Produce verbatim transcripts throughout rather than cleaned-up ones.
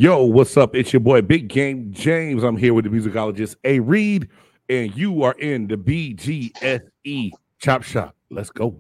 Yo, what's up? It's your boy Big Game James. I'm here with the musicologist A Reed, and you are in the B G S E Chop Shop. Let's go.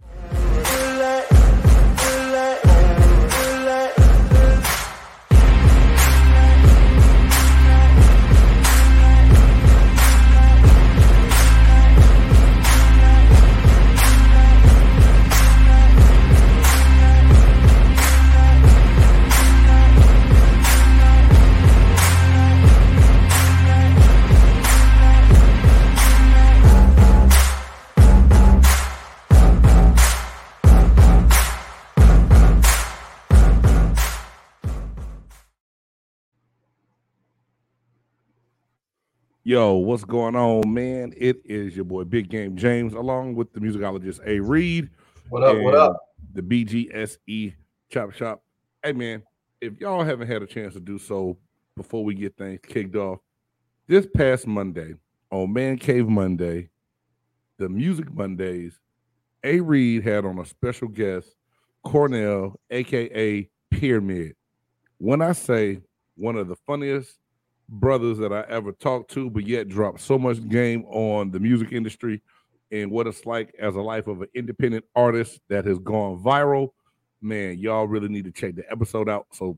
Yo, what's going on, man? It is your boy Big Game James, along with the musicologist A Reed. What up? What up? The B G S E Chop Shop. Hey, man, if y'all haven't had a chance to do so before we get things kicked off, this past Monday on Man Cave Monday, the Music Mondays, A Reed had on a special guest, Cornell, aka Pyramid. When I say one of the funniest brothers that I ever talked to, but yet dropped so much game on the music industry and what it's like as a life of an independent artist that has gone viral, man, y'all really need to check the episode out. So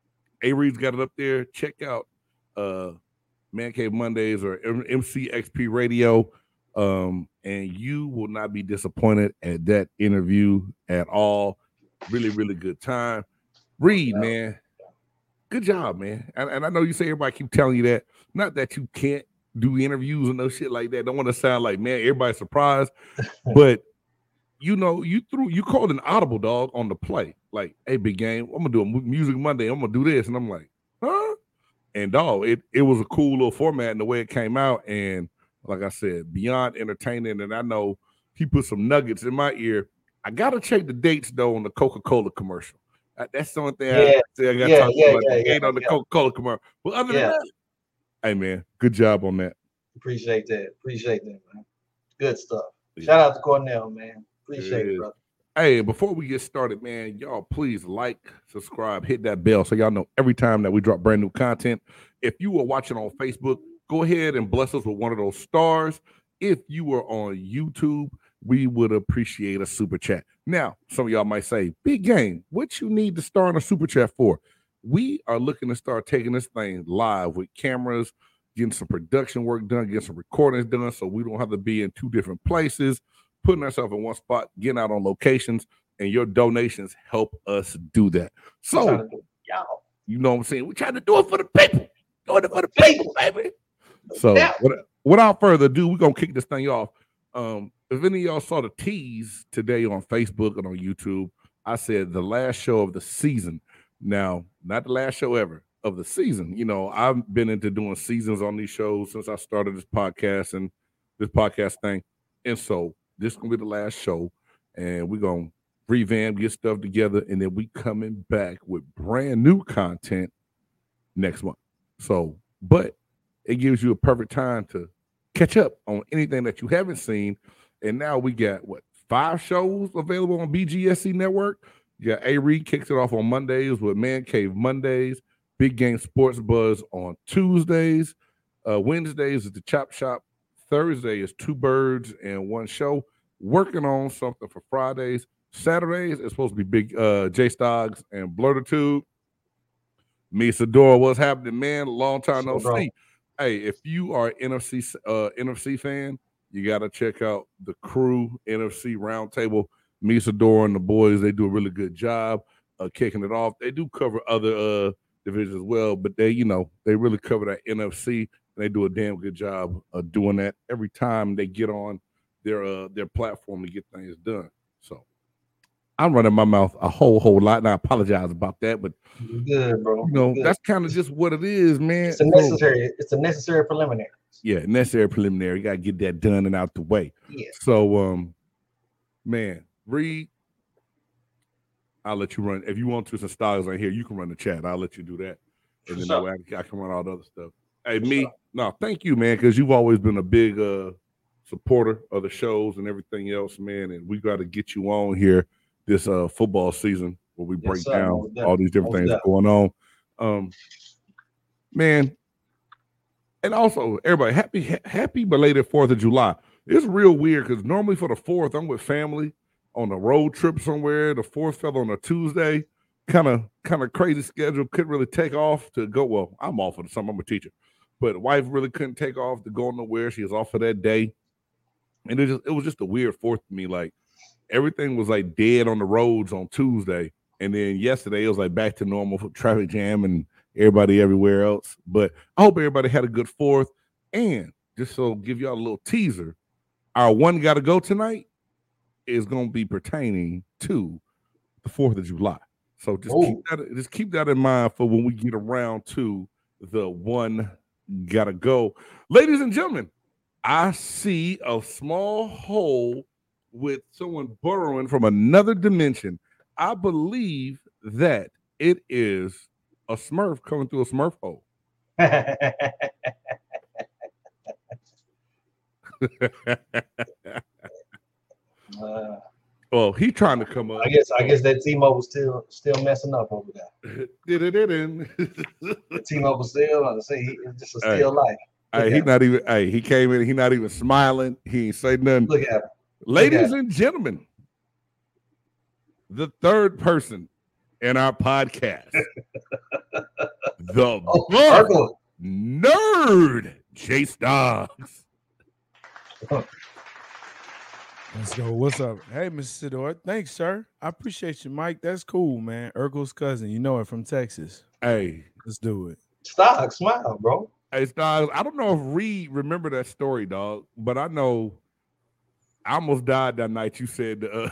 A Reed's got it up there. Check out uh, Man Cave Mondays or M C X P Radio, um, and you will not be disappointed at that interview at all. Really, really good time. Reed, man. Good job, man. And, and I know you say everybody keep telling you that. Not that you can't do interviews and no shit like that. Don't want to sound like, man, everybody's surprised. But, you know, you threw, you called an audible, dog, on the play. Like, hey, Big Game, I'm going to do a Music Monday. I'm going to do this. And I'm like, huh? And, dog, it, it was a cool little format in the way it came out. And, like I said, beyond entertaining. And I know he put some nuggets in my ear. I got to check the dates, though, on the Coca-Cola commercial. That's the only thing yeah. I say I got to yeah, talk yeah, about. Yeah, Ain't yeah, on the yeah. Coca-Cola commercial. But other yeah. than that, hey, man, good job on that. Appreciate that. Appreciate that, man. Good stuff. Yeah. Shout out to Cornell, man. Appreciate it, it brother. Hey, before we get started, man, y'all please like, subscribe, hit that bell so y'all know every time that we drop brand new content. If you are watching on Facebook, go ahead and bless us with one of those stars. If you are on YouTube, we would appreciate a super chat. Now, some of y'all might say, Big Game, what you need to start a super chat for? We are looking to start taking this thing live with cameras, getting some production work done, getting some recordings done so we don't have to be in two different places, putting ourselves in one spot, getting out on locations, and your donations help us do that. So, y'all, you know what I'm saying? We're trying to do it for the people. Doing it for the people, baby. So, yeah. Without further ado, we're going to kick this thing off. Um, if any of y'all saw the tease today on Facebook and on YouTube, I said the last show of the season. Now, not the last show ever of the season. You know, I've been into doing seasons on these shows since I started this podcast and this podcast thing. And so this is going to be the last show. And we're going to revamp, get stuff together. And then we coming back with brand new content next month. So, but it gives you a perfect time to catch up on anything that you haven't seen. And now we got, what, five shows available on B G S E Network. You got A Reed kicks it off on Mondays with Man Cave Mondays, Big Game Sports Buzz on Tuesdays. Uh, Wednesdays is the Chop Shop. Thursday is Two Birds and One Show. Working on something for Fridays. Saturdays is supposed to be Big uh, J Stoggs and Blurtitude. Me, Sadora, what's happening, man? Long time no so, see. Hey, if you are an N F C uh, N F C fan, you got to check out the Crew N F C Roundtable. Misador and the boys, they do a really good job uh, kicking it off. They do cover other uh, divisions as well, but they, you know, they really cover that N F C, and they do a damn good job of doing that every time they get on their uh, their platform to get things done. So I'm running my mouth a whole, whole lot, and I apologize about that, but good, bro. You know, good. That's kind of just what it is, man. It's a necessary, so, it's a necessary preliminary. Yeah, necessary preliminary. You gotta get that done and out the way. Yeah. So um, man, Reed, I'll let you run. If you want to, some styles right here, you can run the chat. I'll let you do that. And then that way I, I can run all the other stuff. Hey, For me, sure. no, thank you, man, because you've always been a big uh supporter of the shows and everything else, man. And we got to get you on here this uh football season where we break yes, down all these different things going on. Um, man, and also everybody happy ha- happy belated Fourth of July. It's real weird because normally for the Fourth, I'm with family on a road trip somewhere. The Fourth fell on a Tuesday. Kind of kind of crazy schedule. Couldn't really take off to go. Well, I'm off for the summer. I'm a teacher, but the wife really couldn't take off to go nowhere. She was off for that day, and it just it was just a weird Fourth to me. Like everything was like dead on the roads on Tuesday, and then yesterday it was like back to normal for traffic jam and everybody everywhere else. But I hope everybody had a good Fourth. And just so give y'all a little teaser, our one gotta go tonight is going to be pertaining to the Fourth of July. So just keep that, just keep that in mind for when we get around to the one gotta go. Ladies and gentlemen, I see a small hole with someone burrowing from another dimension. I believe that it is a Smurf coming through a Smurf hole. uh, well, he trying to come up. I guess I guess that T-Mobile still still messing up over there. Did it in? T-Mobile still, I say, it's just a still hey, life. Hey, he not even. Hey, he came in. He not even smiling. He ain't say nothing. Look at him. Ladies and gentlemen, the third person in our podcast, the oh, nerd, Chase Dogs. Let's go. What's up? Hey, Mister Sidor. Thanks, sir. I appreciate you, Mike. That's cool, man. Urkel's cousin. You know it from Texas. Hey. Let's do it. Stop, smile, bro. Hey, Styles, I don't know if Reed remember that story, dog, but I know I almost died that night. You said, uh,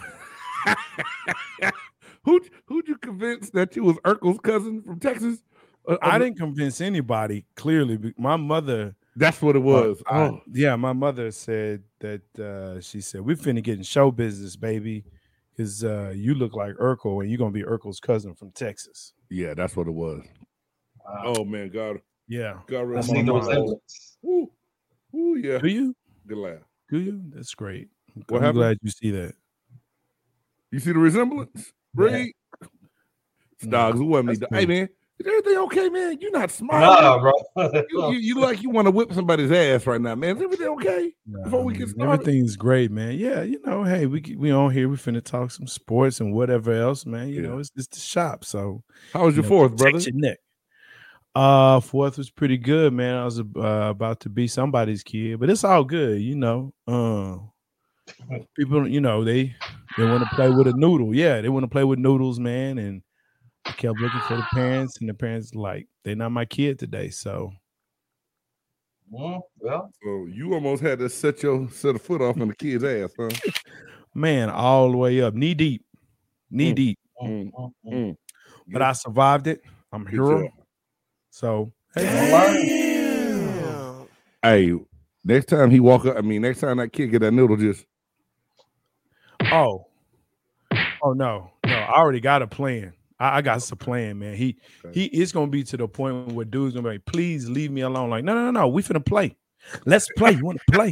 who who'd you convince that you was Urkel's cousin from Texas? Uh, I didn't convince anybody, clearly. My mother. That's what it was. Uh, oh. I, yeah, my mother said that uh, she said, we finna get in show business, baby, because uh, you look like Urkel and you're going to be Urkel's cousin from Texas. Yeah, that's what it was. Wow. Oh, man, God. Yeah. God rest my mind. Ooh. Ooh, yeah. Do you? Good laugh. Do you? That's great. What I'm happened? glad you see that. You see the resemblance? Reed? Yeah. Dogs, who wasn't me? Hey, man. Is everything okay, man? You're not smiling. Nah, bro. you, you, you like you want to whip somebody's ass right now, man. Is everything okay? Nah, Before we get started? Everything's great, man. Yeah, you know, hey, we we on here. We finna talk some sports and whatever else, man. You yeah. know, it's, it's the shop. So, how was your you fourth, know, brother? Your neck. Uh, fourth was pretty good, man. I was uh, about to be somebody's kid, but it's all good, you know. Uh, people, you know, they they want to play with a noodle. Yeah, they want to play with noodles, man, and I kept looking for the parents, and the parents like, they're not my kid today. So, well, well. So you almost had to set your set a foot off on the kid's ass, huh? Man, all the way up, knee deep, knee mm, deep. Mm, mm, mm. But I survived it. I'm a hero. Job. So, hey, hey, next time he walk up, I mean, next time that kid get that noodle, just oh, oh no, no, I already got a plan. I got a plan, man. He okay. he is gonna be to the point where dude's gonna be like, please leave me alone. Like, no, no, no, no. We finna play. Let's play. You wanna play?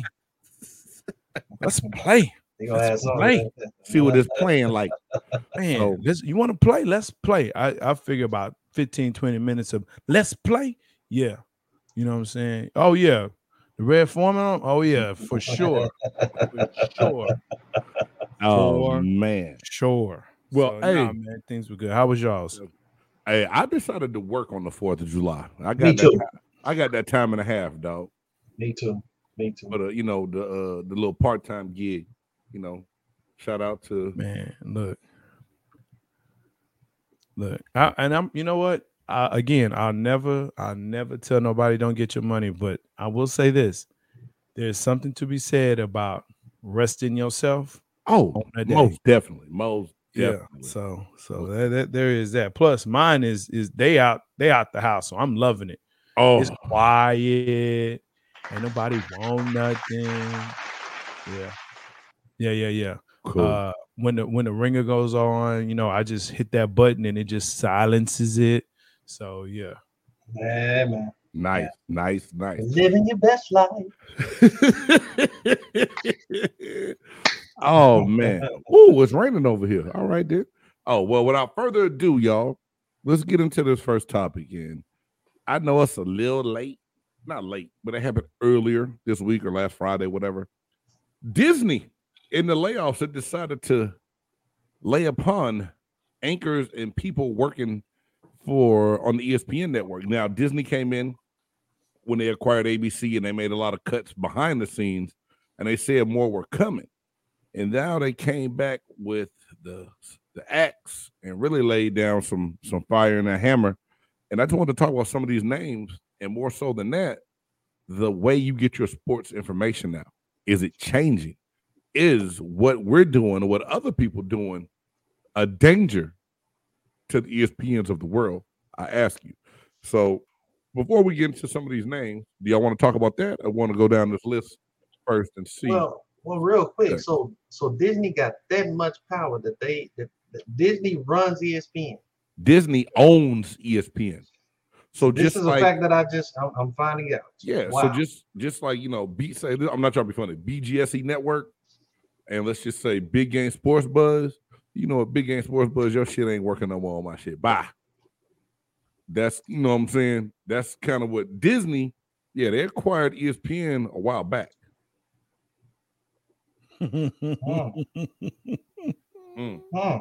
Let's play. Let's play. See what it's playing like. Man, oh. this, you wanna play? Let's play. I, I figure about fifteen, twenty minutes of let's play. Yeah. You know what I'm saying? Oh, yeah. The red formula? Oh, yeah, for sure. For sure. Oh, for man. Sure. Well, so, hey, nah, man, things were good. How was y'all's? Hey, I decided to work on the Fourth of July. I got Me that. Too. Time, I got that time and a half, dog. Me too. Me too. But uh, you know the uh, the little part time gig. You know, shout out to man. Look, look, I, and I'm. You know what? I, again, I'll never, I'll never tell nobody don't get your money. But I will say this: there's something to be said about resting yourself. Oh, most definitely, most. Yeah, so so that, that, there is that. Plus, mine is is they out they out the house, so I'm loving it. Oh, it's quiet, ain't nobody want nothing. Yeah, yeah, yeah, yeah. Cool. Uh, when the when the ringer goes on, you know, I just hit that button and it just silences it. So yeah, yeah, man. Nice, yeah. nice, nice. Living your best life. Oh man. Ooh, it's raining over here. All right, then. Oh, well, without further ado, y'all, let's get into this first topic. And I know it's a little late, not late, but it happened earlier this week or last Friday, whatever. Disney, in the layoffs, it decided to lay upon anchors and people working for on the E S P N network. Now, Disney came in when they acquired A B C, and they made a lot of cuts behind the scenes, and they said more were coming. And now they came back with the the axe and really laid down some some fire and a hammer. And I just want to talk about some of these names, and more so than that, the way you get your sports information now. Is it changing? Is what we're doing or what other people doing a danger to the E S P Ns of the world? I ask you. So before we get into some of these names, do y'all want to talk about that? I want to go down this list first and see. Well, well, real quick. Okay. So, so Disney got that much power that they that, that Disney runs E S P N. Disney owns E S P N. So this just is like, a fact that I just I'm, I'm finding out. Yeah. Wow. So just just like you know, B say I'm not trying to be funny. B G S E Network, and let's just say Big Game Sports Buzz. You know what, Big Game Sports Buzz, your shit ain't working no more on my shit. Bye. That's you know what I'm saying. That's kind of what Disney. Yeah, they acquired E S P N a while back. mm. Mm.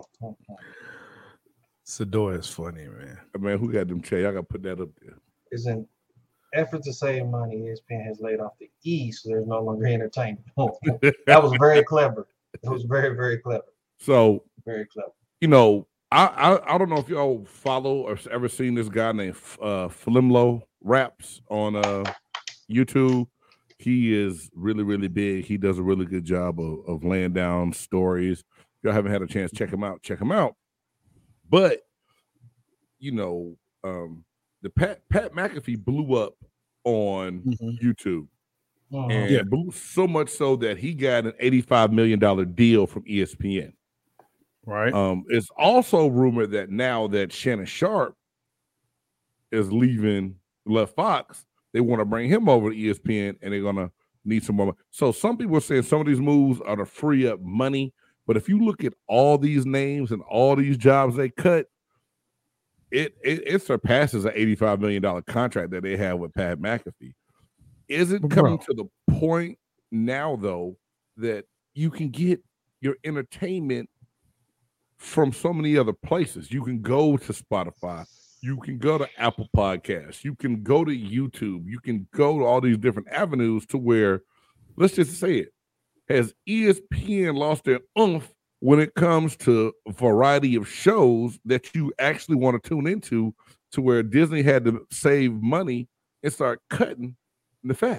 Sador is funny, man. Man, who got them chair? Y'all got to put that up there. It's an effort to save money. E S P N has laid off the E, so there's no longer entertainment. That was very clever. It was very, very clever. So very clever. You know, I, I I don't know if y'all follow or ever seen this guy named uh, Flimlo Raps on uh, YouTube. He is really, really big. He does a really good job of, of laying down stories. If y'all haven't had a chance, check him out. Check him out. But, you know, um, the Pat Pat McAfee blew up on mm-hmm. YouTube. Uh-huh. And yeah. blew so much so that he got an eighty-five million dollars deal from E S P N. Right. Um, it's also rumored that now that Shannon Sharp is leaving, left Fox, they want to bring him over to E S P N, and they're gonna need some more. So some people are saying some of these moves are to free up money, but if you look at all these names and all these jobs they cut, it it, it surpasses an eighty-five million dollars contract that they have with Pat McAfee. Is it coming Bro. to the point now, though, that you can get your entertainment from so many other places? You can go to Spotify, you can go to Apple Podcasts, you can go to YouTube, you can go to all these different avenues to where, let's just say it, has E S P N lost their oomph when it comes to a variety of shows that you actually want to tune into, to where Disney had to save money and start cutting the fat?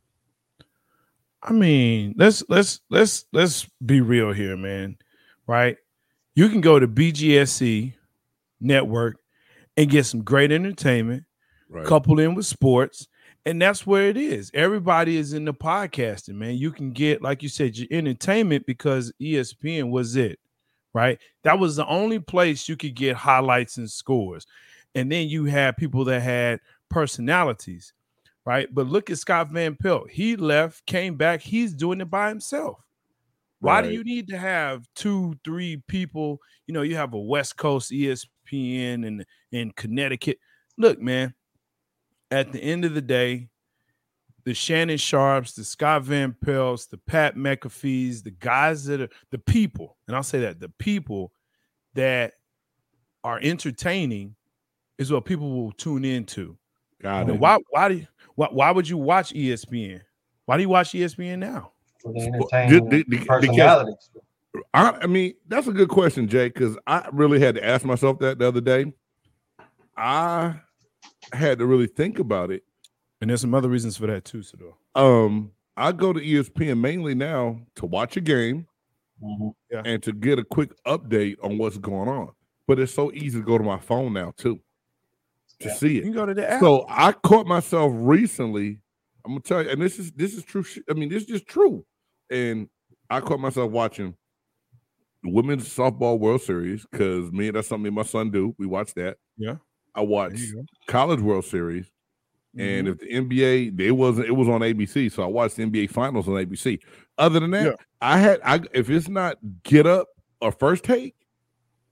I mean, let's let's let's let's be real here, man. Right? You can go to B G S E Network and get some great entertainment, right, coupled in with sports, and that's where it is. Everybody is in the podcasting, man. You can get, like you said, your entertainment because E S P N was it, right? That was the only place you could get highlights and scores. And then you had people that had personalities, right? But look at Scott Van Pelt. He left, came back. He's doing it by himself. Why right. do you need to have two, three people? You know, you have a West Coast E S P N and in Connecticut. Look, man, at the end of the day, the Shannon Sharps, the Scott Van Pelts, the Pat McAfees, the guys that are the people, and I'll say that the people that are entertaining is what people will tune into. Got it. Why? Why do? You, why, why would you watch E S P N? Why do you watch E S P N now? For the entertaining the, the, personalities. Because, I, I mean, that's a good question, Jay, because I really had to ask myself that the other day. I had to really think about it. And there's some other reasons for that too, Sador. Um, I go to E S P N mainly now to watch a game mm-hmm. yeah. and to get a quick update on what's going on. But it's so easy to go to my phone now too to yeah. see it. You can go to the app. So I caught myself recently. I'm gonna tell you, and this is this is true. I mean, this is just true. And I caught myself watching the Women's Softball World Series because me, that's something me and my son do. We watch that. Yeah. I watched College World Series. Mm-hmm. And if the N B A, they wasn't, it was on A B C. So I watched the N B A Finals on A B C. Other than that, yeah. I had, I if it's not Get Up or First Take,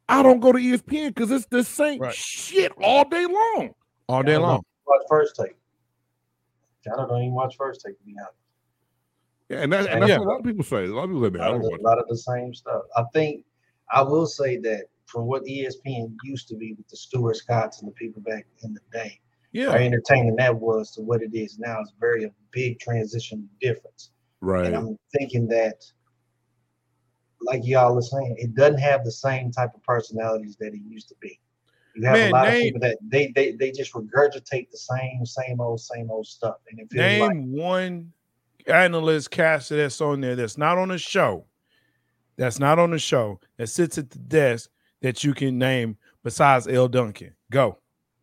I don't go to E S P N because it's the same Right. shit all day long. all day I don't long. Watch First Take. I don't even watch First Take, to be honest. Yeah, and, that, and that's Yeah. what a lot of people say. A lot of people say, man, A I lot, don't of, watch the, a lot of the same stuff. I think I will say that from what E S P N used to be with the Stuart Scotts and the people back in the day, Yeah. how entertaining that was to what it is now is very a big transition difference. Right. And I'm thinking that, like y'all are saying, it doesn't have the same type of personalities that it used to be. You have Man, a lot name- of people that they, they they just regurgitate the same, same old, same old stuff. And it feels Name like one analyst caster that's on there that's not on the show. That's not on the show that sits at the desk that you can name besides L. Duncan. Go.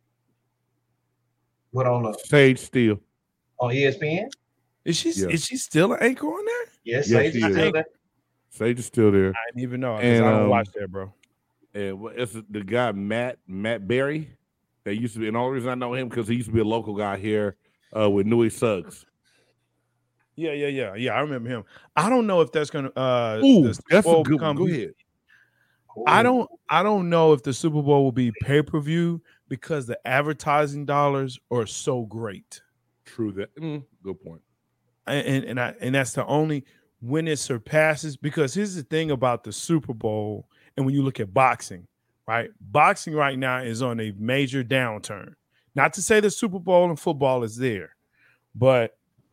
what on the Sage Steele. on E S P N? Is she Yeah. is she still an anchor on there? Yes, Yes, Sage she is is. still there. Sage is still there. I didn't even know because And, I don't um, watch that, bro. And what- it's the guy Matt Matt Berry that used to be, and the only reason I know him because he used to be a local guy here uh, with Newey Suggs. Yeah, yeah, yeah, yeah. I remember him. I don't know if that's gonna. Uh, Ooh, the Super that's a Bowl good one. become- Go ahead. I don't. I don't know if the Super Bowl will be pay per view because the advertising dollars are so great. True that. Mm, good point. and and and, I, and that's the only when it surpasses, because here's the thing about the Super Bowl and when you look at boxing, right? Boxing right now is on a major downturn. Not to say the Super Bowl and football is there, but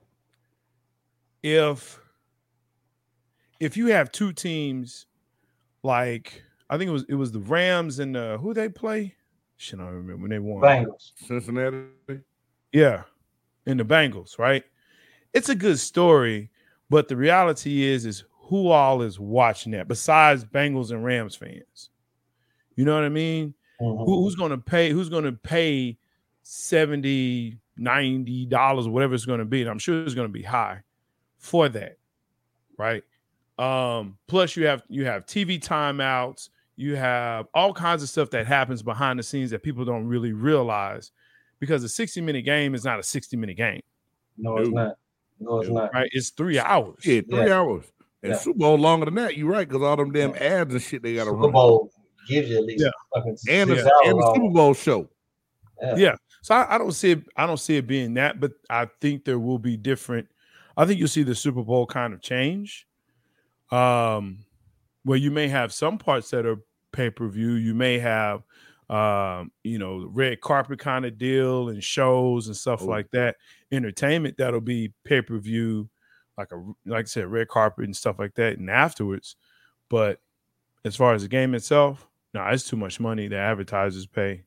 if if you have two teams like I think it was it was the Rams and uh, who they play, shit, I don't remember when they won. Bengals. Cincinnati. Yeah, and the Bengals, right? It's a good story, but the reality is, is who all is watching that besides Bengals and Rams fans? You know what I mean? Mhm. Who, who's going to pay? Who's going to pay seventy, ninety dollars, whatever it's going to be? And I'm sure it's going to be high for that, right? Um, plus, you have you have T V timeouts. You have all kinds of stuff that happens behind the scenes that people don't really realize, because a sixty minute game is not a sixty minute game, No, it's Dude. not. No, it's Dude. not. right? It's three hours. Yeah, three Yeah. hours. And Yeah. Super Bowl longer than that. You're right, because all them damn ads and shit they got to Super run. Bowl gives you at least Yeah. fucking And the, six Yeah. hours and the long. Super Bowl show. Yeah. Yeah. So I, I don't see it. I don't see it being that, but I think there will be different. I think you'll see the Super Bowl kind of change. Um, where you may have some parts that are pay per view. You may have, um, you know, red carpet kind of deal and shows and stuff Oh. like that. Entertainment that'll be pay per view, like a like I said, red carpet and stuff like that, and afterwards. But as far as the game itself, no, it's too much money that advertisers pay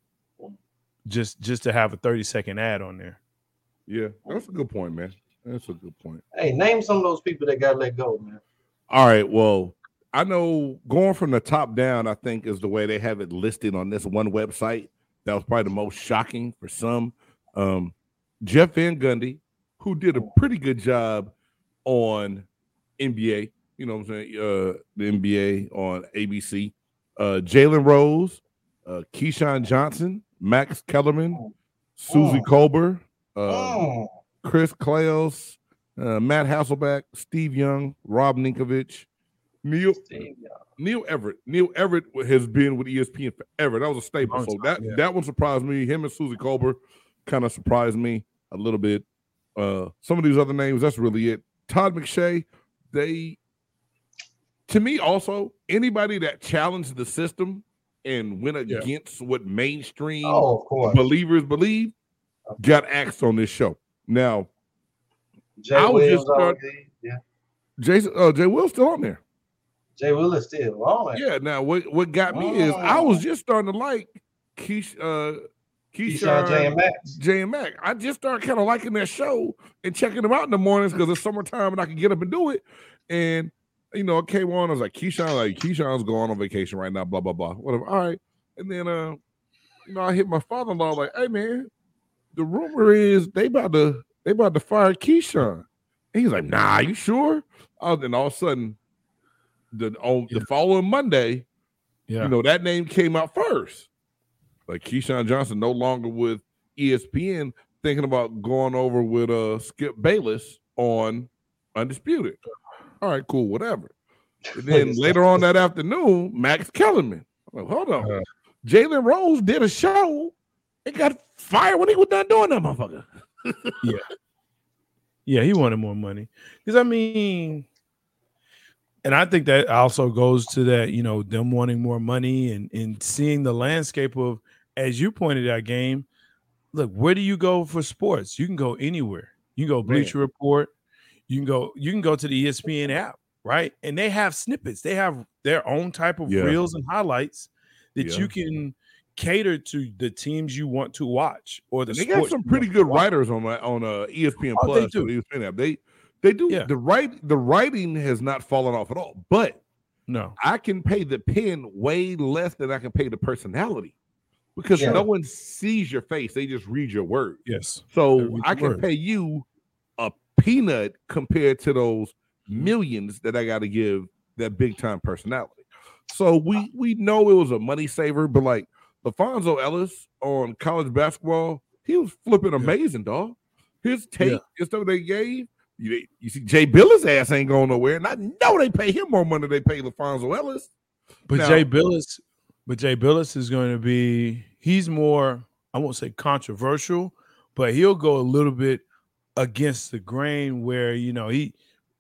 just just to have a thirty second ad on there. Yeah, that's a good point, man. That's a good point. Hey, name some of those people that got let go, man. All right, well, I know going from the top down, I think is the way they have it listed on this one website. That was probably the most shocking for some. Um, Jeff Van Gundy, who did a pretty good job on N B A, you know what I'm saying, uh, the N B A on A B C. Uh, Jalen Rose, uh, Keyshawn Johnson, Max Kellerman, Susie Mm. Colbert, uh, Mm. Chris Claus, uh, Matt Hasselbeck, Steve Young, Rob Ninkovich, Neil Steve, yeah. Neil Everett. Neil Everett has been with E S P N forever. That was a staple. Long So time, that yeah. that one surprised me. Him and Susie Colbert kind of surprised me a little bit. Uh, some of these other names, that's really it. Todd McShay, they to me also anybody that challenged the system and went Yeah. against what mainstream Oh, of course. believers believe got axed on this show. Now, Jay I was Williams, just start- already, yeah. Jason uh, Jay Will's still on there. Jay Willis still on it. Yeah. Now, what what got me is I was just starting to like Keish, uh, Keyshawn J and Keyshawn Max. J and Mac. I just started kind of liking that show and checking them out in the mornings because it's summertime and I can get up and do it. And you know, it came on. I was like, Keyshawn, like Keyshawn's going on vacation right now. Blah blah blah. Whatever. All right. And then, uh, you know, I hit my father-in-law like, hey man, the rumor is they about to they about to fire Keyshawn. And he's like, nah, you sure? Oh, then all of a sudden, the on the following Monday, Yeah. you know, that name came out first. Like Keyshawn Johnson no longer with E S P N, thinking about going over with uh Skip Bayless on Undisputed. All right, cool, whatever. And then later on that afternoon, Max Kellerman. I Well, hold on. Uh, Jalen Rose did a show and got fired when he was done doing that, motherfucker. yeah. Yeah, he wanted more money. Because, I mean, and I think that also goes to that, you know, them wanting more money and, and seeing the landscape of, as you pointed out, Game, look, where do you go for sports? You can go anywhere. You can go Bleacher Report. You can go, you can go to the E S P N app, right? And they have snippets. They have their own type of Yeah. reels and highlights that Yeah. you can cater to the teams you want to watch or the And they got sports some you pretty want to good watch. writers on my, on uh, E S P N Oh, they Plus. do. or E S P N app. They they do Yeah. the right the writing has not fallen off at all. But No. I can pay the pen way less than I can pay the personality because Yeah. no one sees your face; they just read your words. Yes. They So read I your can words. pay you a peanut compared to those Mm-hmm. millions that I got to give that big time personality. So we we know it was a money saver, but like LaFonso Ellis on college basketball, he was flipping amazing, dog. His take Yeah. and stuff they gave. You, you see, Jay Billis' ass ain't going nowhere, and I know they pay him more money than they pay LaFonso Ellis. But Now- Jay Billis, but Jay Billis is going to be, he's more, I won't say controversial, but he'll go a little bit against the grain where, you know, he,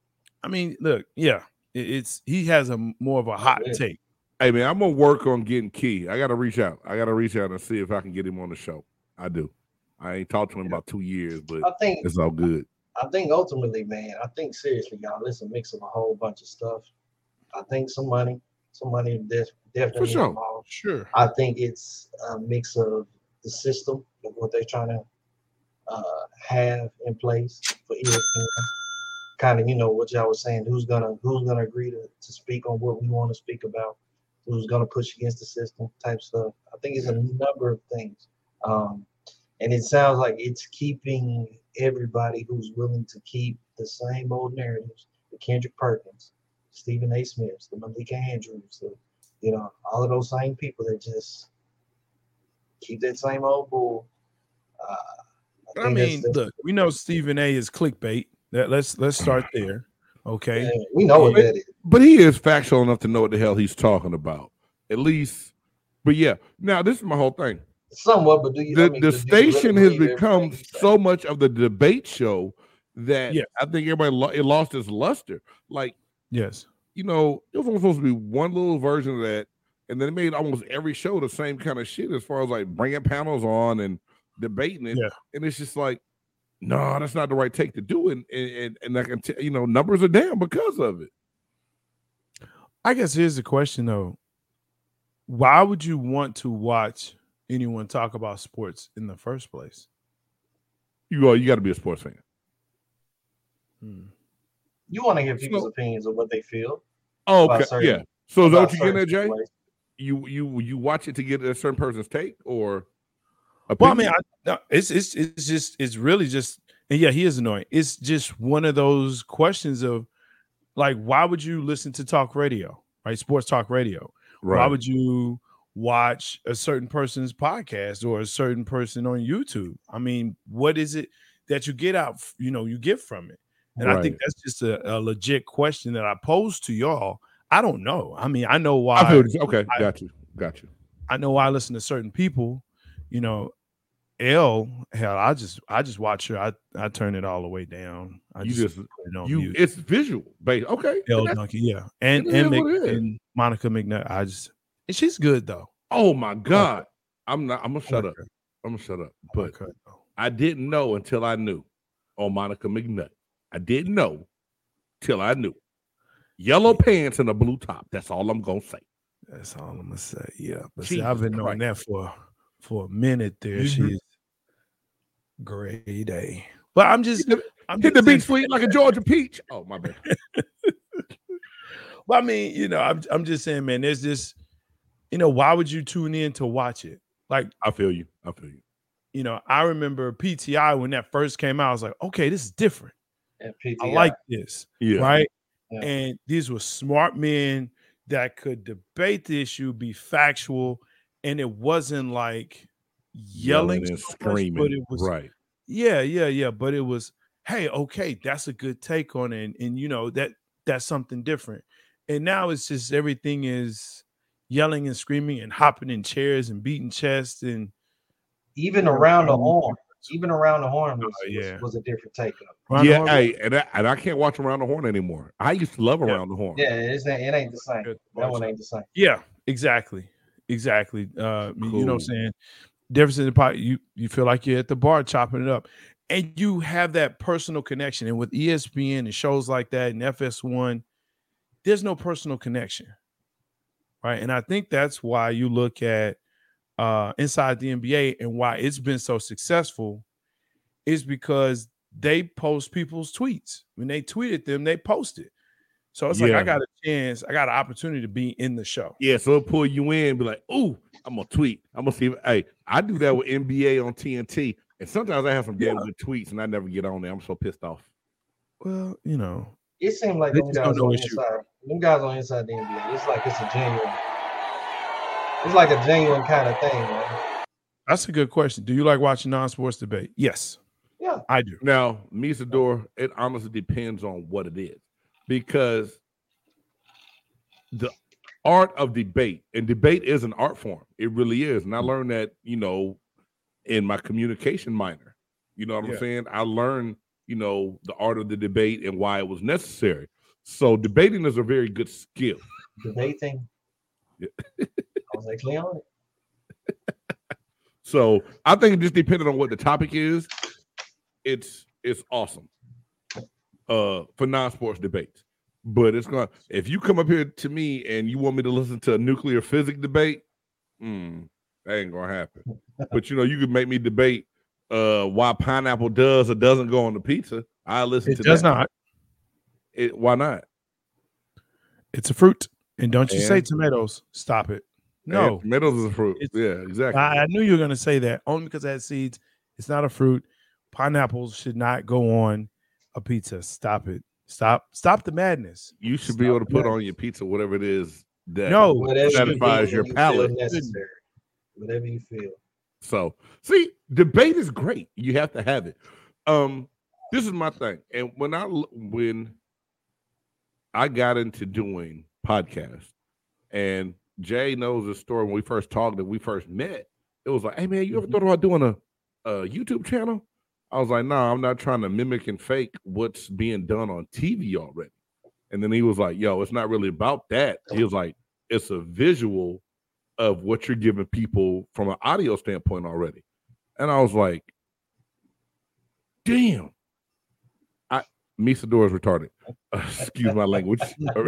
I mean, look, yeah, it- it's, he has a more of a hot Yeah. take. Hey man, I'm gonna work on getting Key. I gotta reach out. I gotta reach out and see if I can get him on the show. I do. I ain't talked to him about two years, but I think it's all good. I think ultimately, man, I think seriously, y'all, it's a mix of a whole bunch of stuff. I think some money, some money def- definitely For sure. involved. Sure. I think it's a mix of the system of what they're trying to uh, have in place for E S P N. Kind of, you know, what y'all was saying, who's gonna who's gonna agree to, to speak on what we want to speak about, who's gonna push against the system type stuff. I think it's a number of things. Um, and it sounds like it's keeping everybody who's willing to keep the same old narratives, the Kendrick Perkins, Stephen A. Smiths, the Malika Andrews, the, you know, all of those same people that just keep that same old bull. Uh, I think mean, that's- look, we know Stephen A is clickbait. That let's let's start there. Okay. yeah, we know what Yeah. that is. But he is factual enough to know what the hell he's talking about. At least, but yeah. Now this is my whole thing. Somewhat, but do you? The I mean, the do you really station has believe become everything you say? so much of the debate show that Yes. I think everybody lo- it lost its luster. Like, Yes. you know, it was only supposed to be one little version of that, and then they made almost every show the same kind of shit as far as like bringing panels on and debating it. Yeah. And it's just like, no, that's not the right take to do. And and and, and I can tell you know, numbers are down because of it. I guess here's the question though. Why would you want to watch anyone talk about sports in the first place? You are you got to be a sports fan. Hmm. You want to hear people's So- opinions of what they feel. Oh, About okay, certain- yeah. So is that about what you getting at, certain Jay? situations. You you you watch it to get a certain person's take or? Well, I mean, opinion? I, no, it's it's it's just it's really just, and yeah, he is annoying. It's just one of those questions of like, why would you listen to talk radio, right? Sports talk radio. right. Why would you watch a certain person's podcast or a certain person on YouTube? I mean, what is it that you get out, you know, you get from it? And I think Right. that's just a, a legit question that I pose to y'all. I don't know. I mean, I know why I feel you. Okay, I- got you, got you. I know why I listen to certain people, you know. L, hell, I just I just watch her. I I turn it all the way down. I You just, just- put it on You mute. it's visual, based. Okay. L that's- Donkey, yeah, and it and, is Mc, what it is. and Monica McNutt. I just and she's good though. Oh my God. I'm not. I'm gonna I shut like up. her. I'm gonna shut up. I But like her, though. I didn't know until I knew. On Monica McNutt, I didn't know till I knew. Yellow pants and a blue top. That's all I'm gonna say. That's all I'm gonna say. Yeah, but see, Jesus I've been knowing Christ. that for for a minute there. Mhm. She's grade A. But I'm just Hit the, I'm hit the just beach saying- sweet like a Georgia peach. Oh my bad. Well, I mean, you know, I'm I'm just saying, man, there's this, you know, why would you tune in to watch it? Like, I feel you. I feel you. you know, I remember P T I when that first came out. I was like, okay, this is different. And P T I. I like this, Yeah. right? Yeah. And these were smart men that could debate the issue, be factual, and it wasn't like yelling, and so much, screaming. but it was right. yeah, yeah, yeah. But it was, hey, okay, that's a good take on it, and, and you know that that's something different. And now it's just everything is, yelling and screaming and hopping in chairs and beating chests and even you know, around the trying to- horn, even around the horn was, Oh, yeah. was, was a different take of it. Around the yeah, horn- hey, and I, and I can't watch Around the Horn anymore. I used to love Yeah. Around the Horn. Yeah, it's, it ain't the same. Good. That one ain't the same. Yeah, exactly. Exactly. Uh, You know what Cool. I'm saying? Difference in the pot, you you feel like you're at the bar chopping it up. And you have that personal connection. And with E S P N and shows like that and F S one, there's no personal connection. Right. And I think that's why you look at uh, Inside the N B A and why it's been so successful is because they post people's tweets. When they tweeted them, they post it. So it's like Yeah. I got a chance, I got an opportunity to be in the show. Yeah, so it'll pull you in, be like, ooh, I'm gonna tweet. I'm gonna see if, hey, I do that with N B A on T N T. And sometimes I have some damn Yeah. good tweets and I never get on there. I'm so pissed off. Well, you know, It seemed like They them just don't guys know on it's you. inside. Them guys on inside the N B A. It's like it's a genuine. It's like a genuine kind of thing, man. that's a good question. Do you like watching non-sports debate? Yes, Yeah. I do. Now, Misador, it honestly depends on what it is. Because the art of debate, and debate is an art form. It really is. And I learned that, you know, in my communication minor. You know what Yeah. I'm saying? I learned, you know, the art of the debate and why it was necessary. So debating is a very good skill. Debating. Yeah. I was actually on it. So I think it just depending on what the topic is, it's it's awesome uh for non-sports debates. But it's gonna if you come up here to me and you want me to listen to a nuclear physics debate, mm, that ain't gonna happen. But you know, you could make me debate uh why pineapple does or doesn't go on the pizza. I listen It to does that. not. It, why not? It's a fruit. And don't you say And- tomatoes. Stop it. And No. tomatoes is a fruit. It's- Yeah, exactly. I, I knew you were going to say that only because it had seeds. It's not a fruit. Pineapples should not go on a pizza. Stop it. Stop. Stop the madness. You should be Stop able to put that. on your pizza whatever it is that No. Whatever satisfies you your feel palate. necessary. Whatever you feel. So, see, debate is great. You have to have it. Um, this is my thing, and when I when I got into doing podcasts, and Jay knows the story when we first talked and we first met. It was like, hey man, you ever thought about doing a, a YouTube channel? I was like, no, nah, I'm not trying to mimic and fake what's being done on T V already. And then he was like, yo, it's not really about that. He was like, it's a visual of what you're giving people from an audio standpoint already. And I was like, damn. I Misador is retarded. Uh, excuse my language.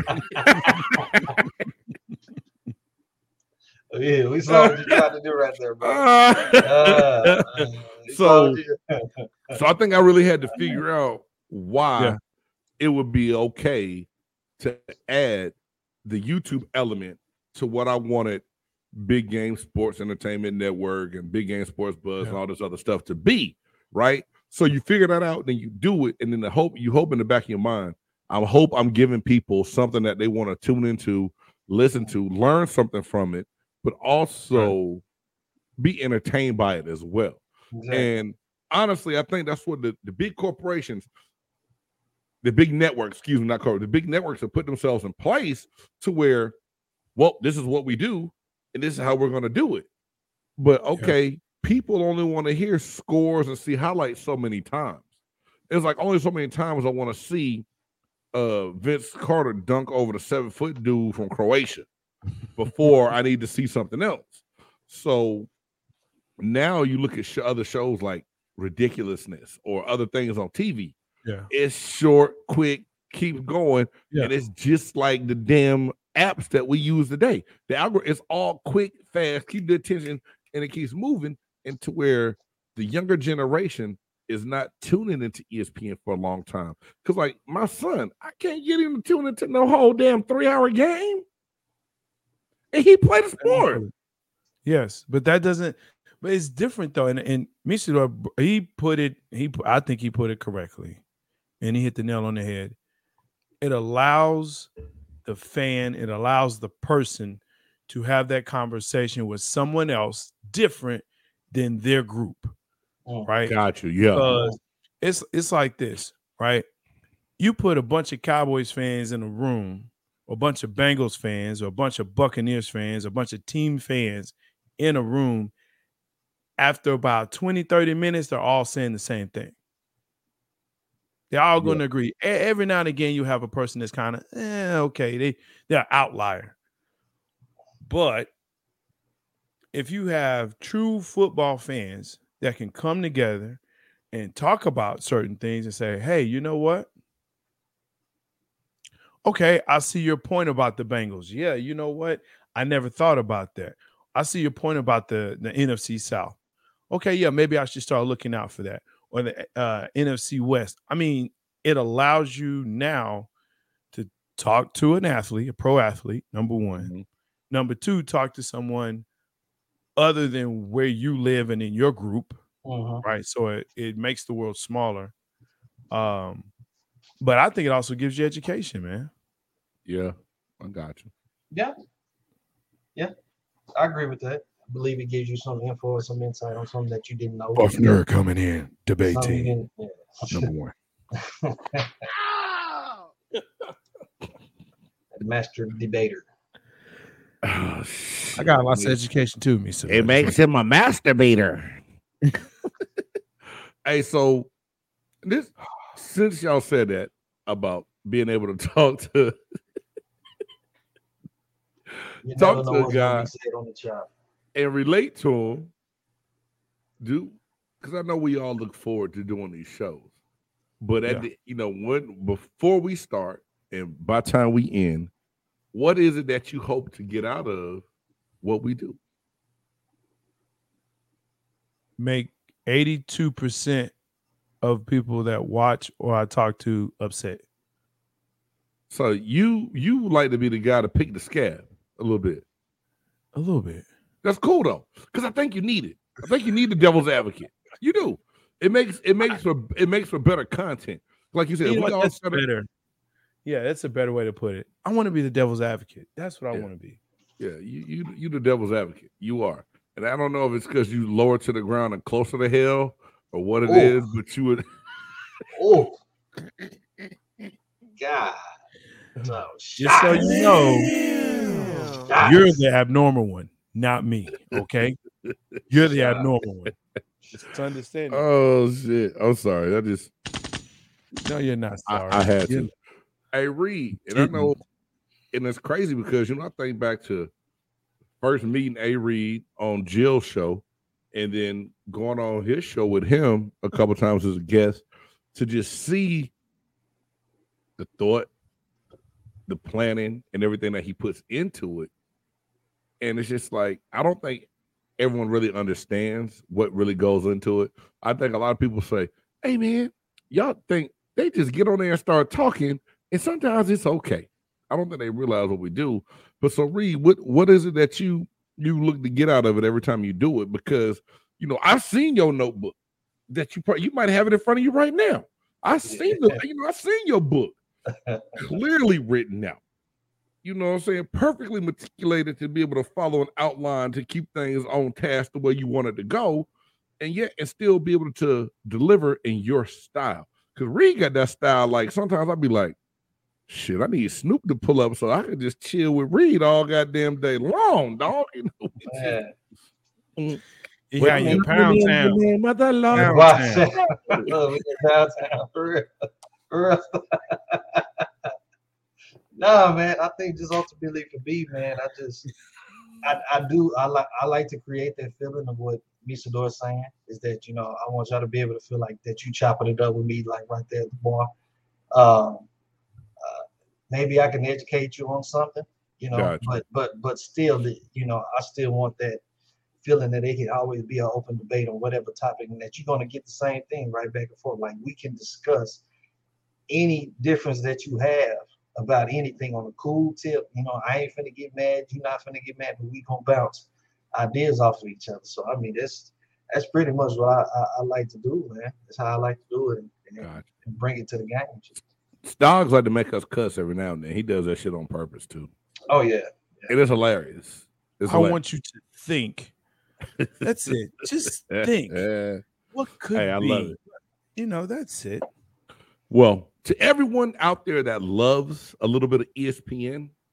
Oh, yeah, we saw what you tried to do right there, bro. Uh, Uh, uh, we saw So- what you- so I think I really had to figure out why Yeah. it would be okay to add the YouTube element to what I wanted Big Game Sports Entertainment Network and Big Game Sports Buzz Yeah. and all this other stuff to be, right? So you figure that out, then you do it, and then the hope you hope in the back of your mind, I hope I'm giving people something that they want to tune into, listen to, learn something from it, but also be entertained by it as well. Exactly. And honestly, I think that's what the, the big corporations, the big networks, excuse me, not corporate, the big networks have put themselves in place to where, well, this is what we do, and this is how we're going to do it. But okay, people only want to hear scores and see highlights so many times. It's like only so many times I want to see uh, Vince Carter dunk over the seven foot dude from Croatia before I need to see something else. So now you look at sh- other shows like Ridiculousness or other things on T V. Yeah. It's short, quick, keep going, Yeah. and it's just like the damn apps that we use today. The algorithm is all quick, fast, keep the attention, and it keeps moving into where the younger generation is not tuning into E S P N for a long time. Because, like my son, I can't get him to tune into no whole damn three-hour game, and he played a sport. Yes, but that doesn't. But it's different though, and and Mister he put it. He I think he put it correctly, and he hit the nail on the head. It allows the fan, it allows the person to have that conversation with someone else different than their group, Mm. right? Got you, yeah. Because it's it's like this, right? You put a bunch of Cowboys fans in a room, or a bunch of Bengals fans or a bunch of Buccaneers fans, or a bunch of team fans in a room, after about twenty, thirty minutes, they're all saying the same thing. They're all going to Yeah. agree. E- Every now and again, you have a person that's kind of, eh, okay, they, they're an outlier. But if you have true football fans that can come together and talk about certain things and say, hey, you know what? Okay, I see your point about the Bengals. Yeah, you know what? I never thought about that. I see your point about the, the N F C South. Okay, yeah, maybe I should start looking out for that. Or the uh, N F C West. I mean, it allows you now to talk to an athlete, a pro athlete, number one. Mm-hmm. Number two, talk to someone other than where you live and in your group, Mhm. right? So it, it makes the world smaller. Um, but I think it also gives you education, man. Yeah, I got you. Yeah. Yeah. I agree with that. I believe it gives you some info or some insight on something that you didn't know. Buffner coming in, debate Something you team, didn't- yeah. number one. Master debater. Oh, I got lots of education too, me. So It makes him a masturbator. Hey, so this since y'all said that about being able to talk to You Talk never to know a what's gonna guy. be said on the chop. and relate to him, do because I know we all look forward to doing these shows. But at Yeah. the, you know, when before we start and by the time we end, what is it that you hope to get out of what we do? Make eighty-two percent of people that watch or I talk to upset. So you you would like to be the guy to pick the scab a little bit. A little bit. That's cool though, because I think you need it. I think you need the devil's advocate. You do. It makes it makes for it makes for better content. Like you said, You if know we what? all That's set up- better. Yeah, that's a better way to put it. I want to be the devil's advocate. That's what I Yeah. want to be. yeah, you you you the devil's advocate. You are, and I don't know if it's because you lower to the ground and closer to hell or what it Ooh. is, but you would. Oh, God. So, Just so you know, Shots. you're the abnormal one, not me. Okay, you're the Shut up. abnormal one. Just understand. that. Oh shit! I'm sorry. I just No, you're not I, sorry. I had You're- to. Hey Reed, and I Didn't. know, and it's crazy because you know I think back to first meeting A Reed on Jill's show, and then going on his show with him a couple times as a guest to just see the thought, the planning, and everything that he puts into it. And it's just like I don't think everyone really understands what really goes into it. I think a lot of people say, "Hey man, y'all think they just get on there and start talking, and sometimes it's okay." I don't think they realize what we do. But so Reed, what what is it that you you look to get out of it every time you do it? Because you know I've seen your notebook that you probably, you might have it in front of you right now. I seen the you know I seen your book clearly written out. You know what I'm saying? Perfectly meticulated to be able to follow an outline to keep things on task the way you want it to go, and yet and still be able to deliver in your style. Because Reed got that style. Like sometimes I'd be like, shit, I need Snoop to pull up so I can just chill with Reed all goddamn day long, dog. You know, we just- Man. You got your pound town. Mother Lord. Pound Wow. town. Look, we get downtown for real. For real. No, man, I think just ultimately for me, man, I just I, I do I like I like to create that feeling of what Misador is saying is that, you know, I want y'all to be able to feel like that you chopping it up with me like right there at the bar. Um uh, maybe I can educate you on something, you know, Gotcha. but but but still, you know, I still want that feeling that it can always be an open debate on whatever topic and that you're going to get the same thing right back and forth. Like we can discuss any difference that you have about anything on a cool tip. You know, I ain't finna get mad, you're not finna get mad, but we gonna bounce ideas off of each other. So I mean, that's that's pretty much what I, I, I like to do, man. That's how I like to do it and, and, Gotcha. and bring it to the game. Stoggs like to make us cuss every now and then. He does that shit on purpose too. Oh yeah, It is hilarious. It's I hilarious. want you to think. That's it. Just think. Yeah. What could Hey, I be? love it. You know, that's it. Well, to everyone out there that loves a little bit of E S P N,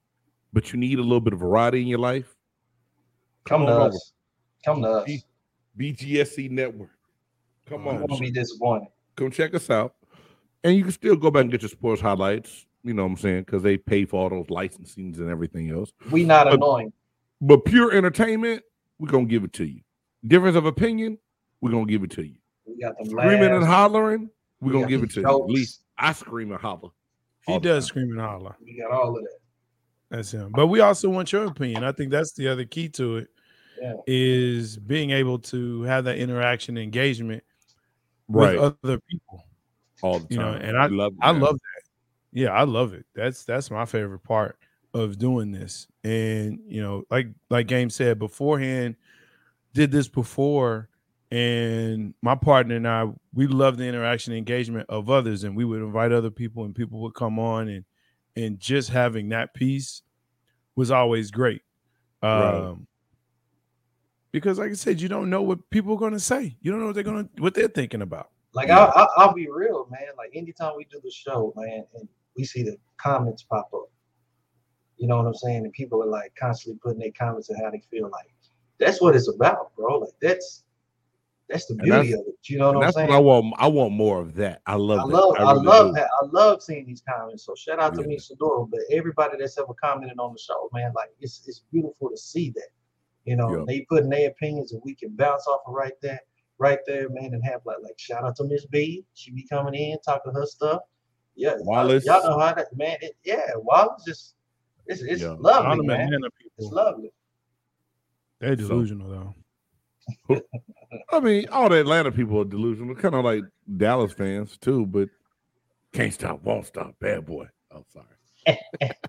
but you need a little bit of variety in your life, Come, come to on over. us. Come to us. B- BGSC Network. Come You on. won't be disappointed. Come check us out. And you can still go back and get your sports highlights, you know what I'm saying? Because they pay for all those licensings and everything else. We not But- annoying. But pure entertainment, we're going to give it to you. Difference of opinion, we're going to give it to you. We got them Screaming and laughs. hollering, we're We going got to give it the to you. At jokes. least I scream and holler. He all the does time. scream and holler. We got all of that. That's him. But we also want your opinion. I think that's the other key to it. Yeah. Is being able to have that interaction and engagement Right. with other people. All the time. You know, and I We love it, I man. love that. Yeah, I love it. That's that's my favorite part of doing this. And you know, like like Game said beforehand, did this before, and my partner and I, we love the interaction and engagement of others, and we would invite other people, and people would come on, and and just having that piece was always great. Um, Right. Because, like I said, you don't know what people are going to say. You don't know what they're going to what they're thinking about. Like Yeah. I'll, I'll, I'll be real, man. Like anytime we do the show, man, and we see the comments pop up, you know what I'm saying? And people are like constantly putting their comments and how they feel. Like that's what it's about, bro. Like that's that's the And beauty that's- of it. You know And what I'm that's saying? what I want. I want more of that. I love I that. love, I, really love do. that. I love seeing these comments. So shout out to Yeah. me, Sadoro, but everybody that's ever commented on the show, man, like it's it's beautiful to see that. You know, Yeah. they putting their opinions and we can bounce off of right there, right there, man, and have like like shout out to Miss B. She be coming in, talking her stuff. Yeah, y'all- Wallace. y'all know how that man. It, yeah, Wallace just it's it's Yeah. All lovely, them man. Atlanta It's people, lovely. they're delusional though. I mean, all the Atlanta people are delusional, kind of like Dallas fans too, but can't stop, won't stop, bad boy. Oh, sorry.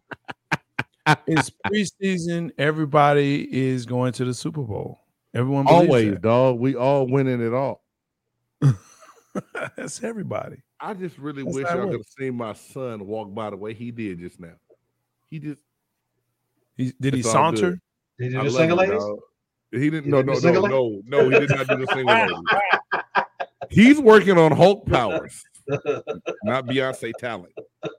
It's preseason. Everybody is going to the Super Bowl. Everyone believes Always, dog. We all winning it all. that. That's everybody. I just really That's wish how it I could have works. seen my son walk by the way he did just now. He just He, did he It's all saunter? good. Did you I do love single it, ladies? dog. He didn't. You No, did no, the single no, no, no. He did not do the single lady. He's working on Hulk powers, not Beyonce talent.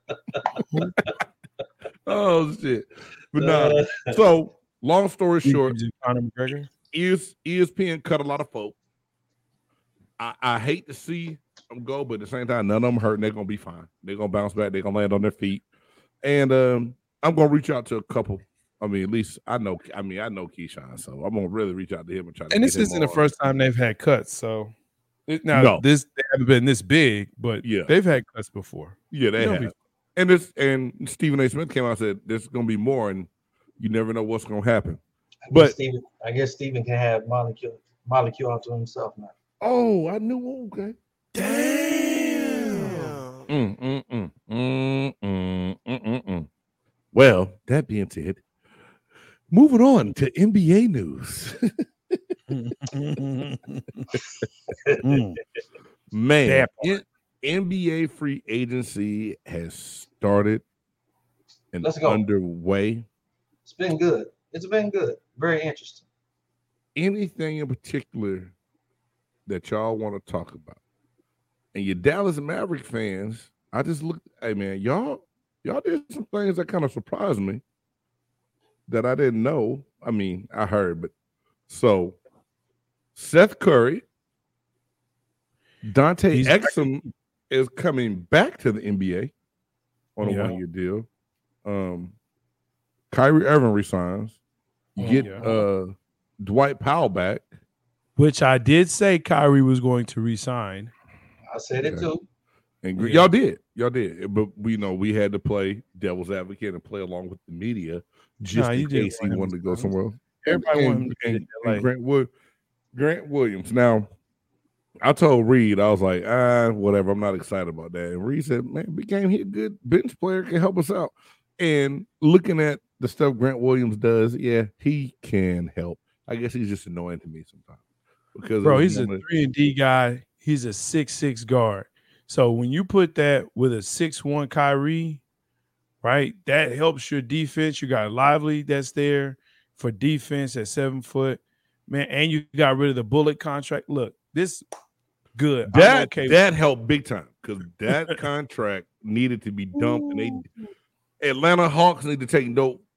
Oh shit! But no. So long story short, Is it Conor McGregor? E S E S P N cut a lot of folk. I, I hate to see them go, but at the same time, none of them hurt. And they're gonna be fine. They're gonna bounce back. They're gonna land on their feet. And um, I'm gonna reach out to a couple. I mean, at least I know. I mean, I know Keyshawn, so I'm gonna really reach out to him and try to. And get this him isn't the on. first time they've had cuts. So it, now No. this they haven't been this big, but Yeah. they've had cuts before. Yeah, they They'll have. be- And this and Stephen A. Smith came out and said there's gonna be more, and you never know what's gonna happen. I But- guess Steven, I guess Steven can have molecule molecule out to himself now. Oh, I knew. Okay. Damn. Mm, mm, mm, mm, mm, mm, mm, mm. Well, that being said, moving on to N B A news. Mm. Man, That N- N B A free agency has started and Let's go. underway. It's been good. It's been good. Very interesting. Anything in particular that y'all want to talk about? And your Dallas Maverick fans, I just looked, hey man, y'all, y'all did some things that kind of surprised me that I didn't know. I mean, I heard, but so Seth Curry, Dante He's- Exum is coming back to the N B A on a Yeah. one-year deal. Um, Kyrie Irving resigns. You Mm, get yeah. uh Dwight Powell back. Which I did say Kyrie was going to resign. I said it Okay. too. And gr- Yeah. y'all did, y'all did, but we know we had to play devil's advocate and play along with the media just Nah, in you didn't case he want him wanted to to go sign. somewhere else. Everybody and, wanted him to and, get in L A. and Grant Wood, Grant Williams. Now, I told Reed, I was like, ah, whatever. I'm not excited about that. And Reed said, man, became he a good bench player, can help us out. And looking at the stuff Grant Williams does, yeah, he can help. I guess he's just annoying to me sometimes because Bro, of he's a the- three and D guy. He's a six six guard. So when you put that with a six one Kyrie, right, that helps your defense. You got Lively that's there for defense at seven foot, man, and you got rid of the Bullet contract. Look, this good. I'm that okay with that helped big time because that contract needed to be dumped, and they Atlanta Hawks need to take note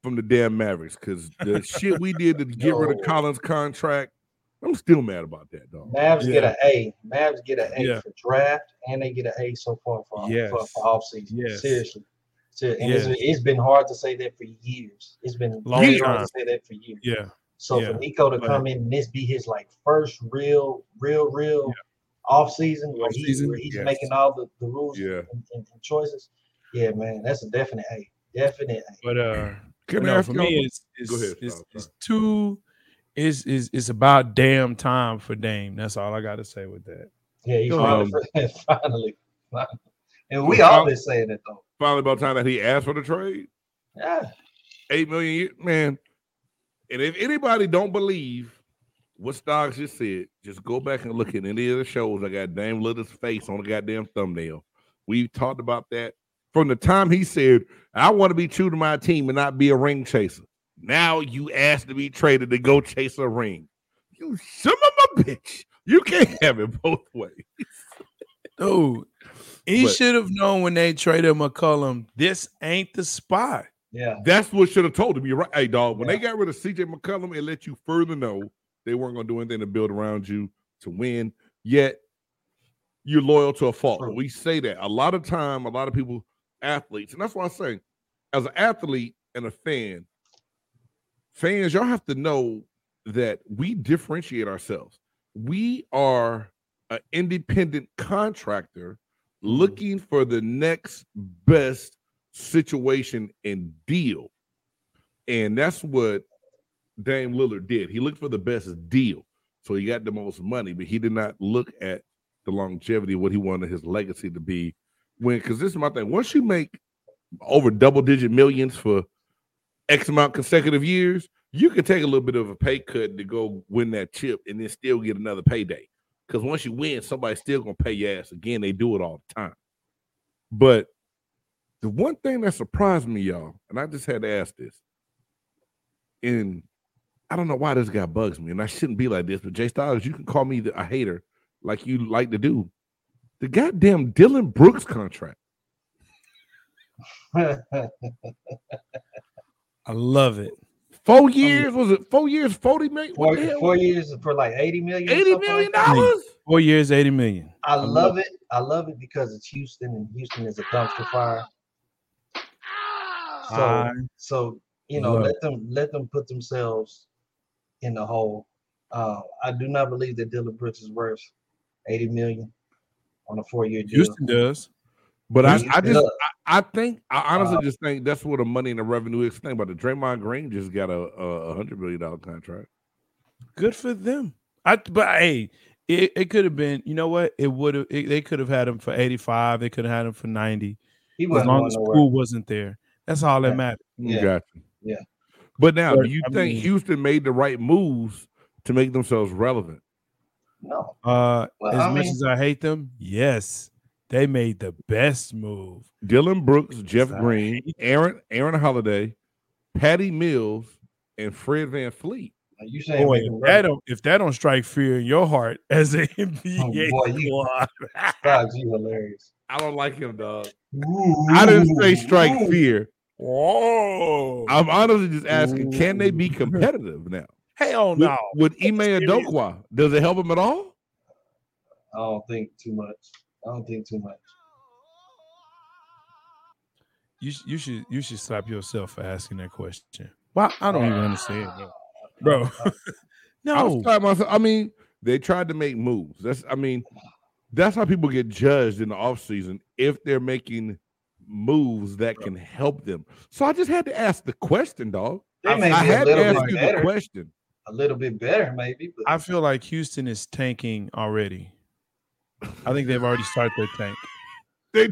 from the damn Mavericks because the shit we did to get rid of No. Collins' contract, I'm still mad about that, dog. Mavs Yeah. get an A. Mavs get an A Yeah. for draft, and they get an A so far for Yes. for, for off season. Yes. Seriously. Ser- And it's, Yes. it's been hard to say that for years. It's been Long very time. hard to say that for years. Yeah. So Yeah. for Nico to But- come in and this be his like first real, real, real Yeah. off season where, he, Off-season, where he's yes. making all the, the rules Yeah. and, and, and choices. Yeah, man, that's a definite A. Definite A. But uh, Can no, I ask for y'all- me, it's it's, Go ahead, it's, Sal, it's sorry. too. It's, it's it's about damn time for Dame. That's all I got to say with that. Yeah, he Um, finally, finally, finally. And we Well, all been saying it though. Finally, about time that he asked for the trade. Yeah. Eight million, year- man. And if anybody don't believe what Stocks just said, just go back and look at any of the shows. I got Dame Lillard's face on the goddamn thumbnail. We talked about that from the time he said, "I want to be true to my team and not be a ring chaser." Now you asked to be traded to go chase a ring. You son of a bitch. You can't have it both ways. Dude, he But- should have known when they traded McCollum. This ain't the spot. Yeah. That's what should have told him. You're right. Hey, dog, when Yeah. they got rid of C J McCollum, it let you further know they weren't going to do anything to build around you to win. Yet you're loyal to a fault. True. We say that a lot of time, a lot of people, athletes, and that's why I say, as an athlete and a fan, fans, y'all have to know that we differentiate ourselves. We are an independent contractor looking for the next best situation and deal. And that's what Dame Lillard did. He looked for the best deal. So he got the most money, but he did not look at the longevity of what he wanted his legacy to be. When, because this is my thing. Once you make over double digit millions for X amount consecutive years, you can take a little bit of a pay cut to go win that chip and then still get another payday. Because once you win, somebody's still gonna pay your ass again. They do it all the time. But the one thing that surprised me, y'all, and I just had to ask this, and I don't know why this guy bugs me, and I shouldn't be like this, but Jay Styles, you can call me the, a hater like you like to do. The goddamn Dylan Brooks contract. I love it. Four years, was it four years, forty million? four, What the hell? four years for like eighty million. or eighty something million like that. dollars? Four years, eighty million. I love it. I love it because it's Houston, and Houston is a dumpster fire. So, I so you know, love let them let them put themselves in the hole. Uh, I do not believe that Dylan Brooks is worth eighty million on a four-year deal. Houston does. But I, Houston I just, does. I, I think, I honestly Uh, just think that's where the money and the revenue is. Think about it. Draymond Green just got a a hundred million dollar contract. Good for them. I but hey, it, it could have been. You know what? It would have. They could have had him for eighty-five. They could have had him for ninety. He As wasn't long going as nowhere. Poole wasn't there. That's all that Yeah. mattered. Yeah. Gotcha. Yeah. But now, But, do you I think mean- Houston made the right moves to make themselves relevant? No. Uh, Well, as I much mean- as I hate them, yes, they made the best move. Dylan Brooks, Jeff I Green, Aaron Aaron Holiday, Patty Mills, and Fred Van Fleet. Are you saying Boy, make if him that relevant? don't if that don't strike fear in your heart as an N B A Oh, boy, you- squad, Dogs, you hilarious. I don't like him, dog. Ooh, I didn't say strike ooh. fear. whoa! I'm honestly just asking, can they be competitive now? Hell With, no. with Ime Serious. Adokwa, does it help him at all? I don't think too much. I don't think too much. You sh- you should you should slap yourself for asking that question. Well, I don't even understand, bro. bro. I was no, trying myself. I mean, they tried to make moves. That's I mean, that's how people get judged in the offseason if they're making moves that can help them. So I just had to ask the question, dog. They may I be a had to little ask bit you better. the question. A little bit better, maybe. But I feel like Houston is tanking already. I think they've already started their tank. They,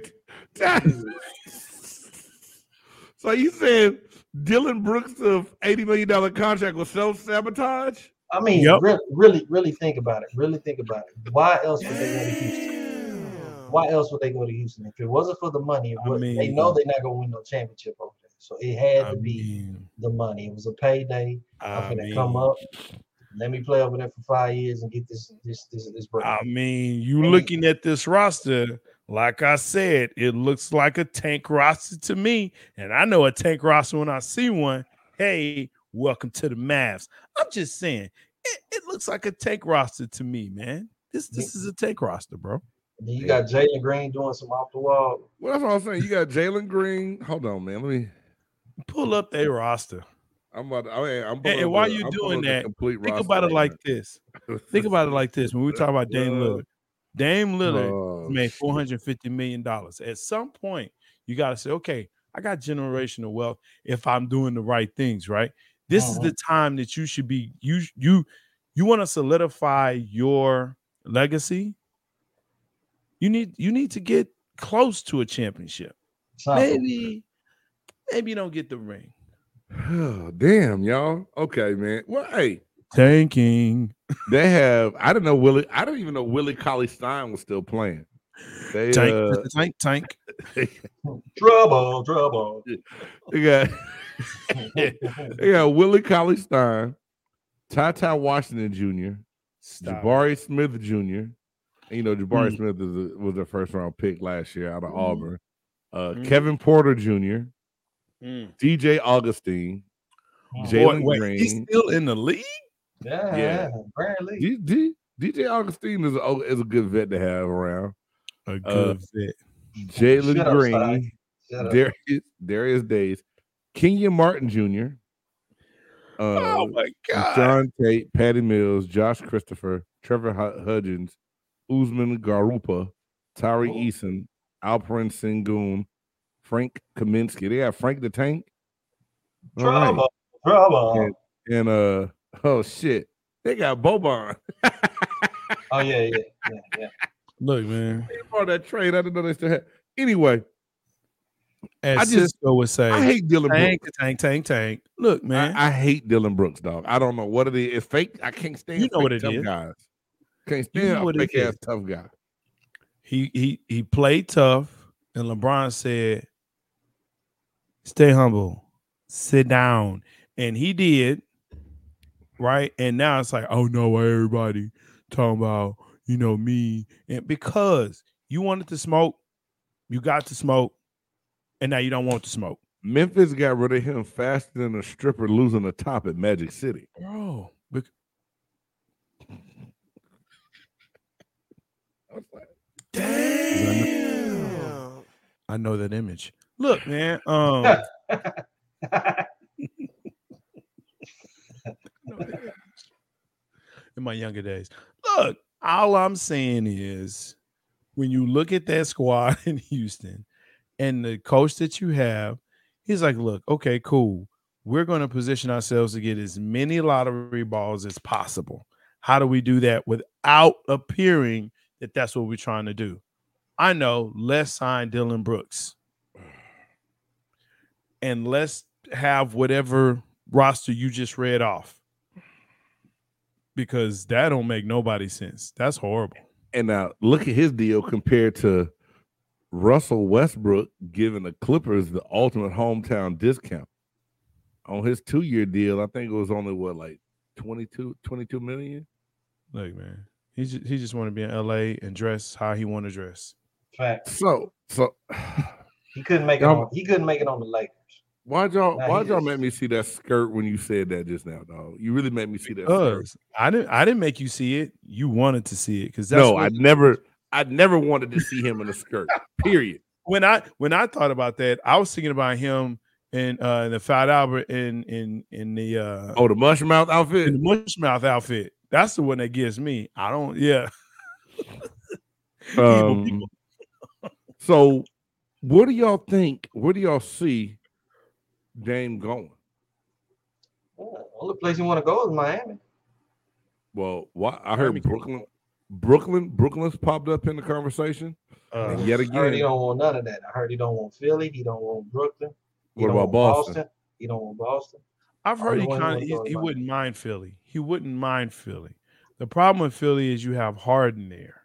so you saying Dylan Brooks of eighty million dollar contract was self-sabotage? I mean, Yep. really, really, really think about it. Really think about it. Why else would they go to Houston? Why else would they go to Houston? If it wasn't for the money, it I would- they mean- know they're not gonna win no championship over there. So it had I to be mean, the money. It was a payday. I'm I gonna mean, come up. Let me play over there for five years and get this this this this break. I mean, you And- looking at this roster, like I said, it looks like a tank roster to me. And I know a tank roster when I see one. hey, welcome to the Mavs. I'm just saying, it, it looks like a tank roster to me, man. This this is a tank roster, bro. You got Jalen Green doing some off the wall. Well, that's what I'm saying. You got Jalen Green. Hold on, man. Let me pull up their roster. I'm about. To, I mean, I'm and, and while you're I'm doing that, think about it like this. Think about it like this. When we talk about Dame Lillard, Dame Lillard oh, made four hundred fifty million dollars. At some point, you got to say, okay, I got generational wealth if I'm doing the right things, right? This uh-huh. is the time that you should be. You you you want to solidify your legacy. You need you need to get close to a championship. Something. Maybe maybe you don't get the ring. Oh, damn, y'all. Okay, man. Well, hey. Tanking. They have, I don't know, Willie. I don't even know Willie Cauley-Stein was still playing. They, tank, uh, tank, tank. trouble, trouble. They got, they got Willie Cauley-Stein, Ty Ty Washington Junior, Stop. Jabari Smith Junior And, you know, Jabari mm. Smith is a, was their first round pick last year out of mm. Auburn. Uh, mm. Kevin Porter Junior, Mm. D J Augustine, oh, Jalen Green. He's still in the league? Yeah, yeah. Apparently. D, D, D J Augustine is a, is a good vet to have around. A good uh, vet. Jalen Green, Darius, Darius Days, Kenyon Martin Junior Uh, oh, my God. John Tate, Patty Mills, Josh Christopher, Trevor Hudgens, Usman Garupa, Tyree oh. Eason, Alperen Sengun, Frank Kaminsky. They have Frank the Tank. Trouble. Right. Trouble. And, and uh oh shit. They got Boban. oh yeah, yeah, yeah, yeah. Look, man. They brought that trade. I didn't know they still had. Anyway. As I just Cisco would say, I hate Dylan tank, Brooks. Tank, tank, tank. Look, man. I, I hate Dylan Brooks, dog. I don't know what it is. It's fake. I can't stand you know what it tough is. guys. Can't stand you know a fake ass tough guy. He he he played tough, and LeBron said, stay humble, sit down. And he did, right? And now it's like, oh no, everybody talking about, you know, me. And because you wanted to smoke, you got to smoke, and now you don't want to smoke. Memphis got rid of him faster than a stripper losing a top at Magic City. Bro. Bec- Damn. I know that image. Look, man. Um, in my younger days. Look, all I'm saying is when you look at that squad in Houston and the coach that you have, he's like, look, okay, cool. We're going to position ourselves to get as many lottery balls as possible. How do we do that without appearing that that's what we're trying to do? I know, let's sign Dylan Brooks. And let's have whatever roster you just read off. Because that don't make nobody sense. That's horrible. And now look at his deal compared to Russell Westbrook giving the Clippers the ultimate hometown discount. On his two-year deal, I think it was only, what, like twenty-two, twenty-two million? Look, man, he just, he just want to be in L A and dress how he want to dress. Fact. So, so he couldn't make it on, he couldn't make it on the Lakers. Why'd y'all Nah, why'd y'all just, make me see that skirt when you said that just now, dog? You really made me see that because skirt. I didn't I didn't make you see it. You wanted to see it because that's no, I never I never wanted to see him in a skirt. Period. When I when I thought about that, I was thinking about him in uh in the Fat Albert in in in the uh oh the mush mouth outfit. In the mush mouth outfit. That's the one that gets me. I don't yeah. um, so what do y'all think? Where do y'all see Dame going? Well, only place you want to go is Miami. Well, what I heard Brooklyn, Brooklyn, Brooklyn's popped up in the conversation. Uh, and yet again, I heard he don't want none of that. I heard he don't want Philly. He don't want Brooklyn. He what about Boston? Boston? He don't want Boston. I've heard he kind of he, he wouldn't mind Philly. He wouldn't mind Philly. The problem with Philly is you have Harden there.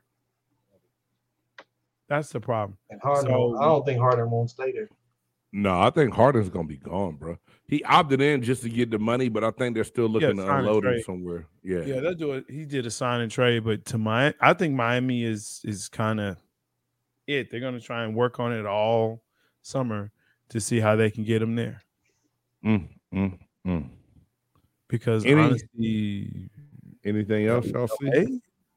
That's the problem. And Harden, so, I don't think Harden won't stay there. No, I think Harden's gonna be gone, bro. He opted in just to get the money, but I think they're still looking yeah, to unload him somewhere. Yeah, yeah, they'll do it. He did a sign and trade, but to my, I think Miami is is kind of it. They're gonna try and work on it all summer to see how they can get him there. Mm, mm, Mm. Because Any- honestly, Anything else y'all see? L A?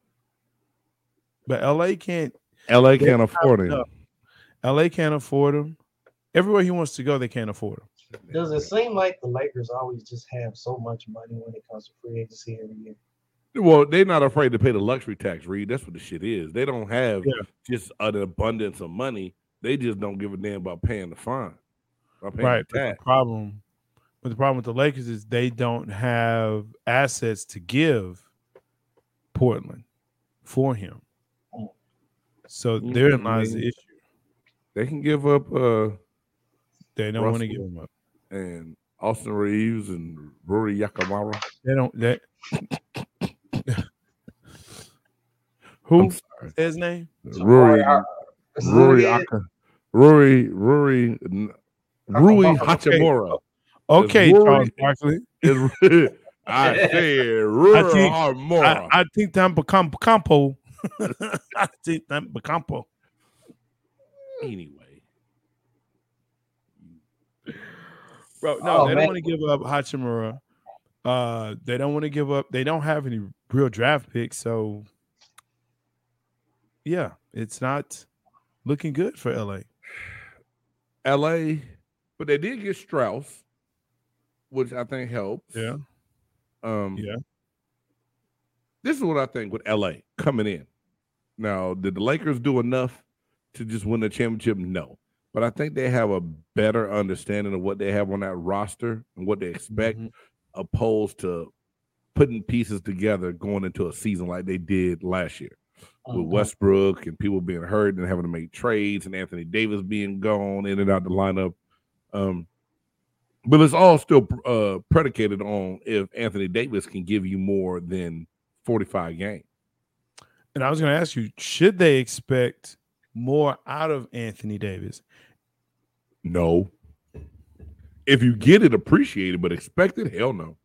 But L A can't. L A they can't don't afford have him. enough. L A can't afford him. Everywhere he wants to go, they can't afford him. Does it seem like the Lakers always just have so much money when it comes to free agency every year? Well, they're not afraid to pay the luxury tax, Reed. That's what the shit is. They don't have Yeah. just an abundance of money. They just don't give a damn about paying the fine. About paying Right. the But the tax. problem, but the problem with the Lakers is they don't have assets to give Portland for him. So Mm, therein lies the mm. issue. They can give up uh They don't want to Russell. give him up. and Austin Reeves and Rory Yakamara. They don't. That I'm who sorry. his name? Rory Ar- Rory Yeah. Aka, Rory Rory Rui Hachimura. Okay, Rory- Charles Barkley. Is- I said Rory think- Hachimura. I, I think that Bacampo. Campo. I think that Bacampo. Anyway. Bro, no, Oh, they man. don't want to give up Hachimura. Uh, they don't want to give up. They don't have any real draft picks, so yeah, it's not looking good for L A. L A, but they did get Strauss, which I think helps. Yeah, Um, yeah. This is what I think with L A coming in. Now, did the Lakers do enough to just win the championship? No. But I think they have a better understanding of what they have on that roster and what they expect, Mhm. opposed to putting pieces together going into a season like they did last year with Mhm. Westbrook and people being hurt and having to make trades and Anthony Davis being gone in and out the lineup. Um, but it's all still uh, predicated on if Anthony Davis can give you more than forty-five games. And I was going to ask you, should they expect more out of Anthony Davis? No. If you get it, appreciate it, but expect it, hell no.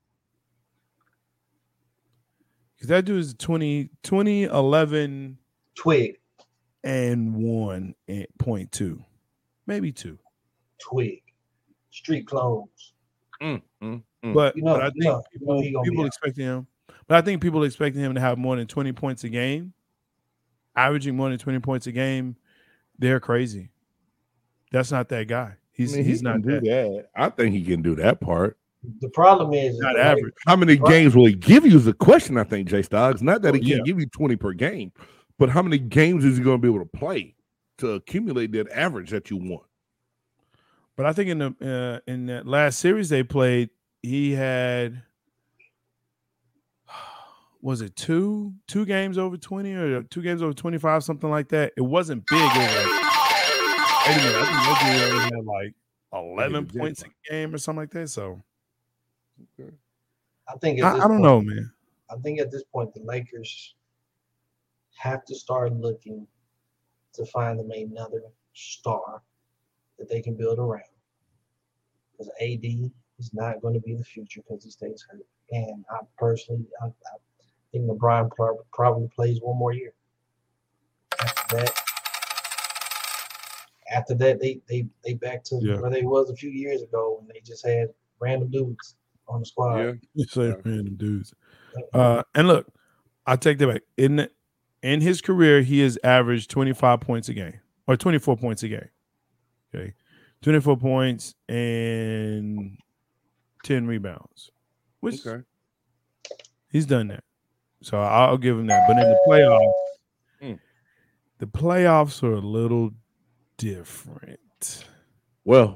Because that dude is twenty, twenty, eleven, Twig, and one and point two, maybe two. twig, street clothes. Mm, mm, mm. But, You know- but I you think know- you know people, he gonna be people out. expecting him. But I think people expecting him to have more than twenty points a game, averaging more than twenty points a game. They're crazy. That's not that guy. He's I mean, he he's can not do that. that. I think he can do that part. The problem is, is Not the Lakers- average. How many Right. games will he give you is the question, I think, Jay Stoggs. Not that he Oh, can yeah. give you twenty per game, but how many games is he going to be able to play to accumulate that average that you want? But I think in the uh, in that last series they played, he had was it two two games over twenty or two games over twenty five, something like that. It wasn't big. It was like, wait a minute, I think that dude only had like eleven the points a jackpot. game or something like that. So I think at I, this I don't point, know, man. I think at this point the Lakers have to start looking to find them another star that they can build around. Because A D is not going to be the future because he stays hurt. And I personally, I, I think LeBron prob- probably plays one more year. After that, after that, they they they back to Yeah. where they was a few years ago when they just had random dudes on the squad. Yeah. You say Yeah. random dudes. Uh, and look, I take that back. In in his career, he has averaged twenty-five points a game or twenty-four points a game. Okay, twenty-four points and ten rebounds, which Okay. he's done that. So I'll give him that. But in the playoffs, Mm. the playoffs are a little different, Well,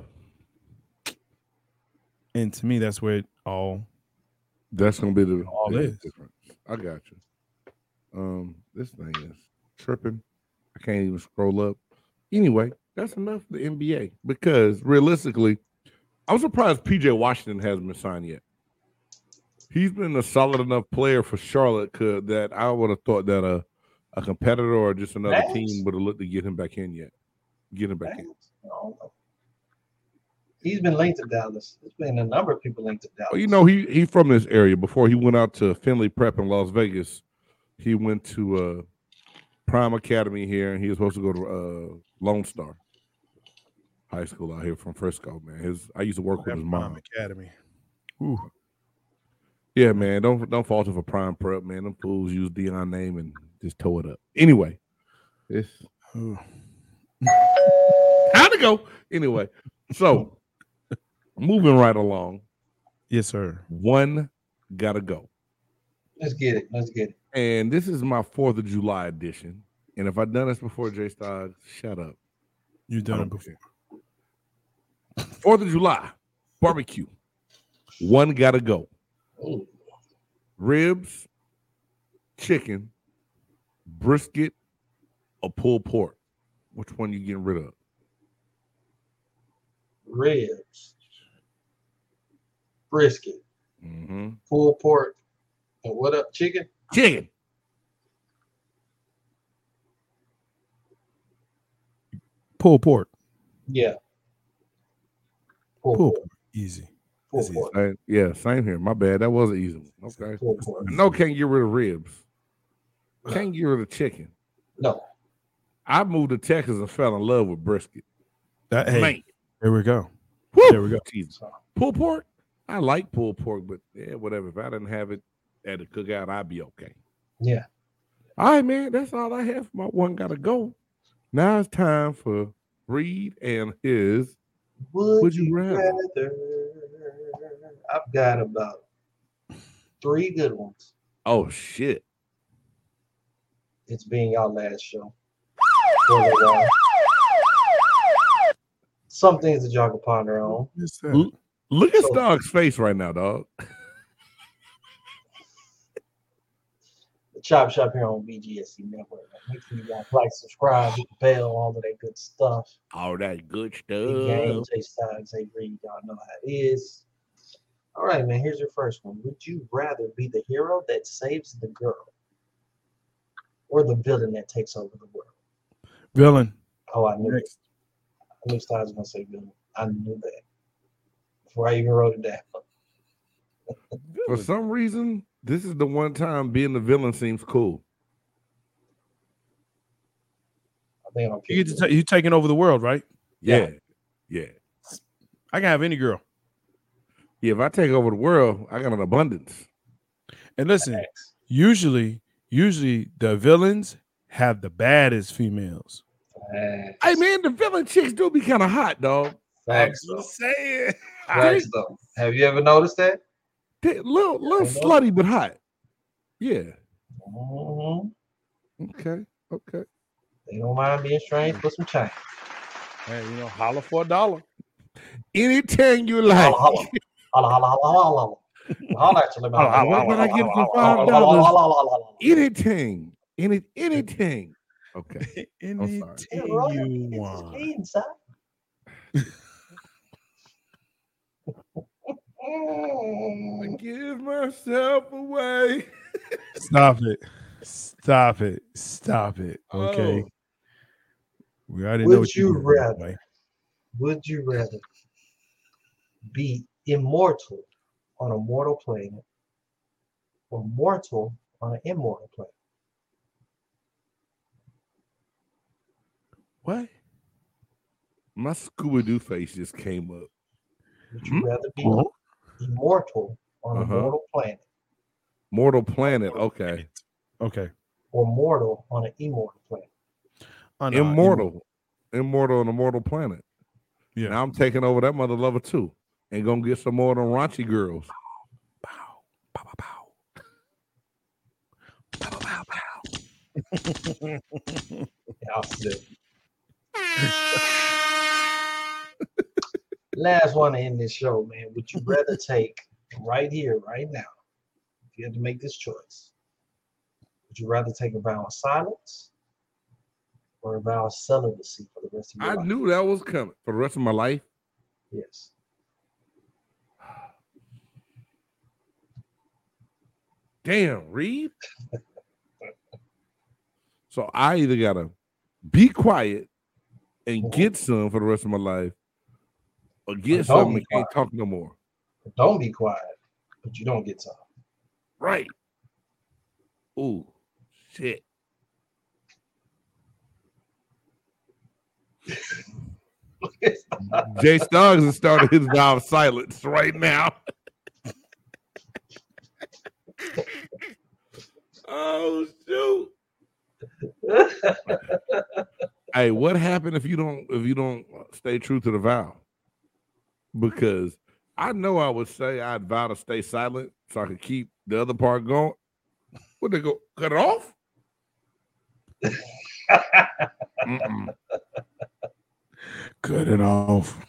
and to me, that's where it all. that's going to be the All the is. difference. I got you. Um, this thing is tripping. I can't even scroll up. Anyway, that's enough for the N B A because realistically, I'm surprised P J Washington hasn't been signed yet. He's been a solid enough player for Charlotte could, that I would have thought that a, a competitor or just another Max? team would have looked to get him back in yet. Get him back in. I don't know. He's been linked to Dallas. There's been a number of people linked to Dallas. Well, you know, he he from this area. Before he went out to Finley Prep in Las Vegas, he went to uh, Prime Academy here, and he was supposed to go to uh, Lone Star High School out here from Frisco. Man, his I used to work with his Prime mom. Academy. Ooh. Yeah, man. Don't don't falter for Prime Prep, man. Them fools use Dion name and just tow it up. Anyway, it's Ooh. time to go. Anyway, so moving right along. Yes, sir. One gotta go. Let's get it. Let's get it. And this is my Fourth of July edition. And if I've done this before, J Stoggs, shut up. You've I done it don't before. care. Fourth of July barbecue. One gotta go. Ooh. Ribs, chicken, brisket, or pulled pork. Which one you getting rid of? Ribs, brisket, Mm-hmm. pulled pork, and what up? Chicken. Chicken. Pulled pork. Yeah. Pulled Pulled pork. pork. Easy. Pulled That's pork. Uh, yeah, same here. My bad. That was an easy one. Okay. Pulled pork. No, can't get rid of ribs. Can't get rid of chicken. No. I moved to Texas and fell in love with brisket. That, hey, Man. there we go. Woo! There we go. Jesus. Pulled pork? I like pulled pork, but yeah, whatever. If I didn't have it at the cookout, I'd be okay. Yeah. All right, man. That's all I have for my one gotta go. Now it's time for Reed and his Would, Would you you rather? rather? I've got about three good ones. oh shit. It's being our last show. For a little while. Some things that y'all can ponder on. Yes, sir. L- Look at So- Stog's face right now, dog. The Chop Shop here on B G S C Network. Make sure you guys like, subscribe, hit the bell, all of that good stuff. All that good Big game, stuff. J Styles, A Reed, y'all know how it is. All right, man. Here's your first one. Would you rather be the hero that saves the girl, or the villain that takes over the world? Villain. Oh, I knew it. Next. I knew Styles was gonna say villain. I knew that before I even wrote it down. For some reason, this is the one time being the villain seems cool. I think I'm You get to ta- you taking over the world, right? Yeah. Yeah. I can have any girl. Yeah, if I take over the world, I got an abundance. And listen, Facts. usually, usually the villains have the baddest females. Facts. Hey man, the villain chicks do be kind of hot, dog. Facts, though. Just saying. Facts, though. Have you ever noticed that? They- little little I know. slutty but hot. Yeah. Mhm. Okay. Okay. They don't mind being strange for some change. Hey, you know, holler for a dollar. Anything you like. Holla, holla, holla, holla, holla, holla. Holla at you. Let me Holla, holla, holla, What would I holla, get for holla, five holla, holla, dollars? holla, holla, holla. Anything. Any anything. Okay. Anything Yeah, right. you It's want. me inside. I give myself away. Stop it. Stop it. Stop it. Okay. Oh. We already Would know what you doing, rather? boy. Would you rather be immortal on a mortal planet or mortal on an immortal planet? What? My Scooby Doo face just came up. Would you Hmm? rather be Oh. immortal on a Uh-huh. mortal planet Mortal Planet. Okay. Okay. or mortal on an immortal planet? Oh, no, Immortal. Immortal on a mortal planet. Yeah. Now I'm taking over that mother lover too. And gonna get some more of them raunchy girls. Pow, pow, pow, pow. Pow, pow, pow. Yeah, I'll see that. Last one to end this show, man. Would you rather take right here, right now, if you had to make this choice, would you rather take a vow of silence or a vow of celibacy for the rest of your I life? knew that was coming for the rest of my life. Yes. Damn, Reed. So I either gotta be quiet and get some for the rest of my life, or get Or don't something be and can't quiet. talk no more. Don't be quiet, but you don't get some. Right. Ooh, shit. Jay Stoggs has started his vow of silence right now. Oh shoot! Hey, what happened if you don't if you don't stay true to the vow? Because I know I would say I'd vow to stay silent so I could keep the other part going. Would they go cut it off? Mm-mm. Cut it off.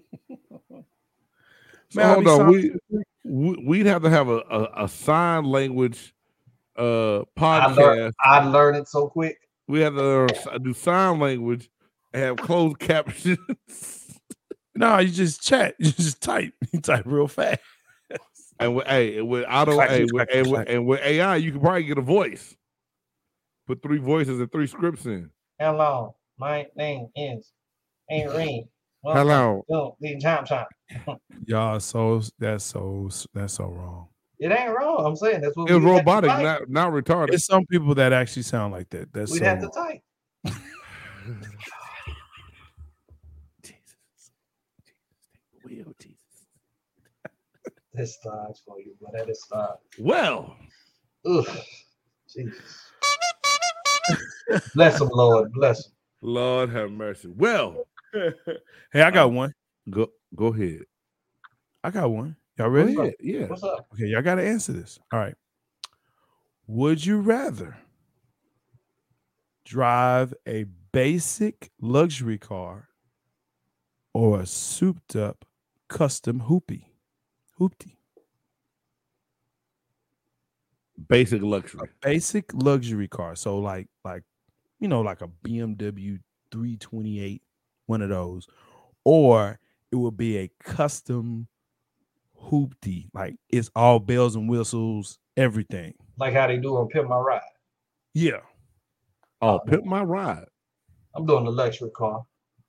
So Man, hold I'll on, be we, we we'd have to have a, a, a sign language uh I podcast. learned, I learned it so quick. We have to uh, do sign language and have closed captions. No, you just chat. You just type. You type real fast. And with, hey, with auto, Clack, hey, clack, with, and, with, clack. and with A I, you can probably get a voice. Put three voices and three scripts in. Hello, my name is Irene. Hello. To the chop shop. Y'all, so that's so that's so wrong. It ain't wrong. I'm saying that's what It was we have to robotic, type. not not retarded. There's some people that actually sound like that. That's We'd so have to wrong. type. Jesus, will Jesus. This starts for you, but that is start. Well, Ugh, Jesus. Bless him, Lord. Bless him. Lord have mercy. Well, Hey, I got Um, one. go go ahead. I got one. Y'all Go ready? ahead. Yeah. What's up? Okay, y'all got to answer this. All right. Would you rather drive a basic luxury car or a souped up custom hoopy? Hoopty. Basic luxury. Basic luxury car. So like like you know like a B M W three twenty-eight, one of those, or it would be a custom hoopty. Like it's all bells and whistles, everything. Like how they do on Pimp My Ride. Yeah. Oh, pimp my ride. I'm doing the luxury car.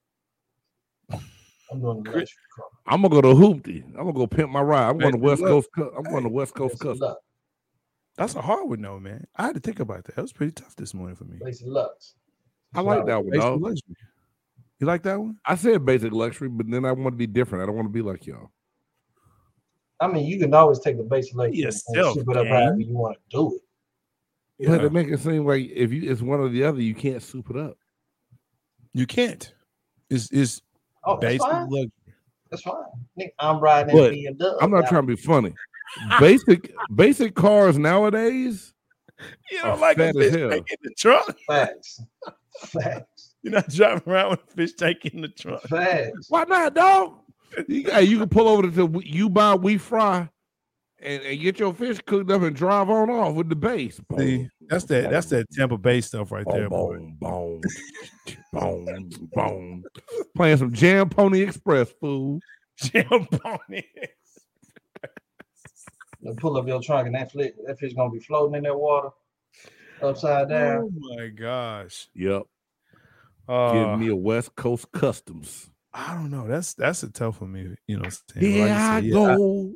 I'm doing the luxury car. I'm gonna go to Hoopty. I'm gonna go pimp my ride. I'm going to Basic West luck. Coast. Cu- I'm going to West Coast Basic Custom. Lux. That's a hard one, though, man. I had to think about that. That was pretty tough this morning for me. Basic Lux. I like that one, Basic dog. luxury. You like that one? I said basic luxury, but then I want to be different. I don't want to be like y'all. I mean, you can always take the basic luxury and Yourself, soup it up gang. however you want to do it. But Yeah. it make it seem like if you it's one or the other, you can't soup it up. You can't. It's it's Oh, that's basic fine. luxury. That's fine. Nick, I'm riding But in B M W. I'm not trying to be funny. Basic basic cars nowadays. You Are don't like a fat as fish hell. tank in the trunk. Facts. Facts. You're not driving around with a fish tank in the trunk. Facts. Why not, dog? You, hey, you can pull over to you buy we fry and, and get your fish cooked up and drive on off with the base. Boom, See, that's that that's that Tampa Bay stuff right there, boy. boom, boom, boom, boom. Playing some Jam Pony Express, fool. Jam Pony. You pull up your trunk and that, flick, that fish going to be floating in that water upside down. Oh my gosh. Yep. Uh, Give me a West Coast Customs. I don't know. That's that's a tough for me. You know, Sam. Here Like I said, yeah, go.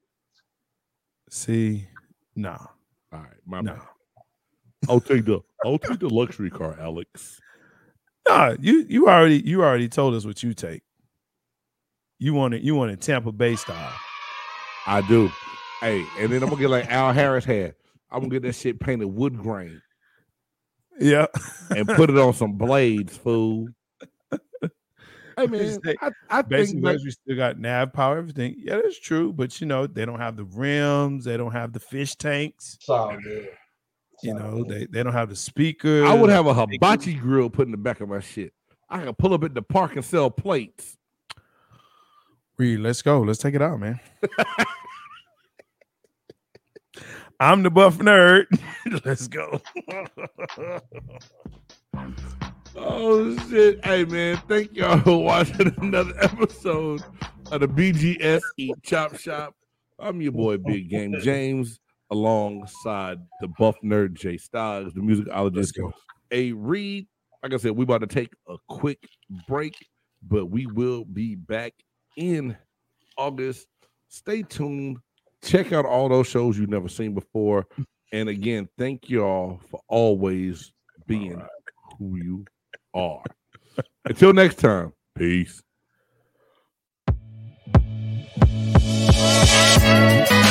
see, nah, All right, my nah. bad. I'll take the I'll take the luxury car, Alex. Nah, you you already you already told us what you take. You want it, you want it Tampa Bay style. I do. Hey, and then I'm gonna get like Al Harris hair. I'm gonna get that shit painted wood grain Yeah. and put it on some blades, fool. Hey man, Say, I, I think Basically, that, we still got nav power, everything. Yeah, that's true. But you know, they don't have the rims, they don't have the fish tanks, It's all good. It's you all know, good. they, they don't have the speakers. I would have a hibachi grill put in the back of my shit. I can pull up at the park and sell plates. Reed, let's go. Let's take it out, man. I'm the buff nerd. Let's go. Oh shit! Hey man, thank y'all for watching another episode of the B G S Eat Chop Shop. I'm your boy Big Game James, alongside the buff nerd Jay Styles, the Let's musicologist go. A Reed. Like I said, we about to take a quick break, but we will be back in August. Stay tuned. Check out all those shows you've never seen before. And again, thank you all for always being right. who you are. Until next time, peace.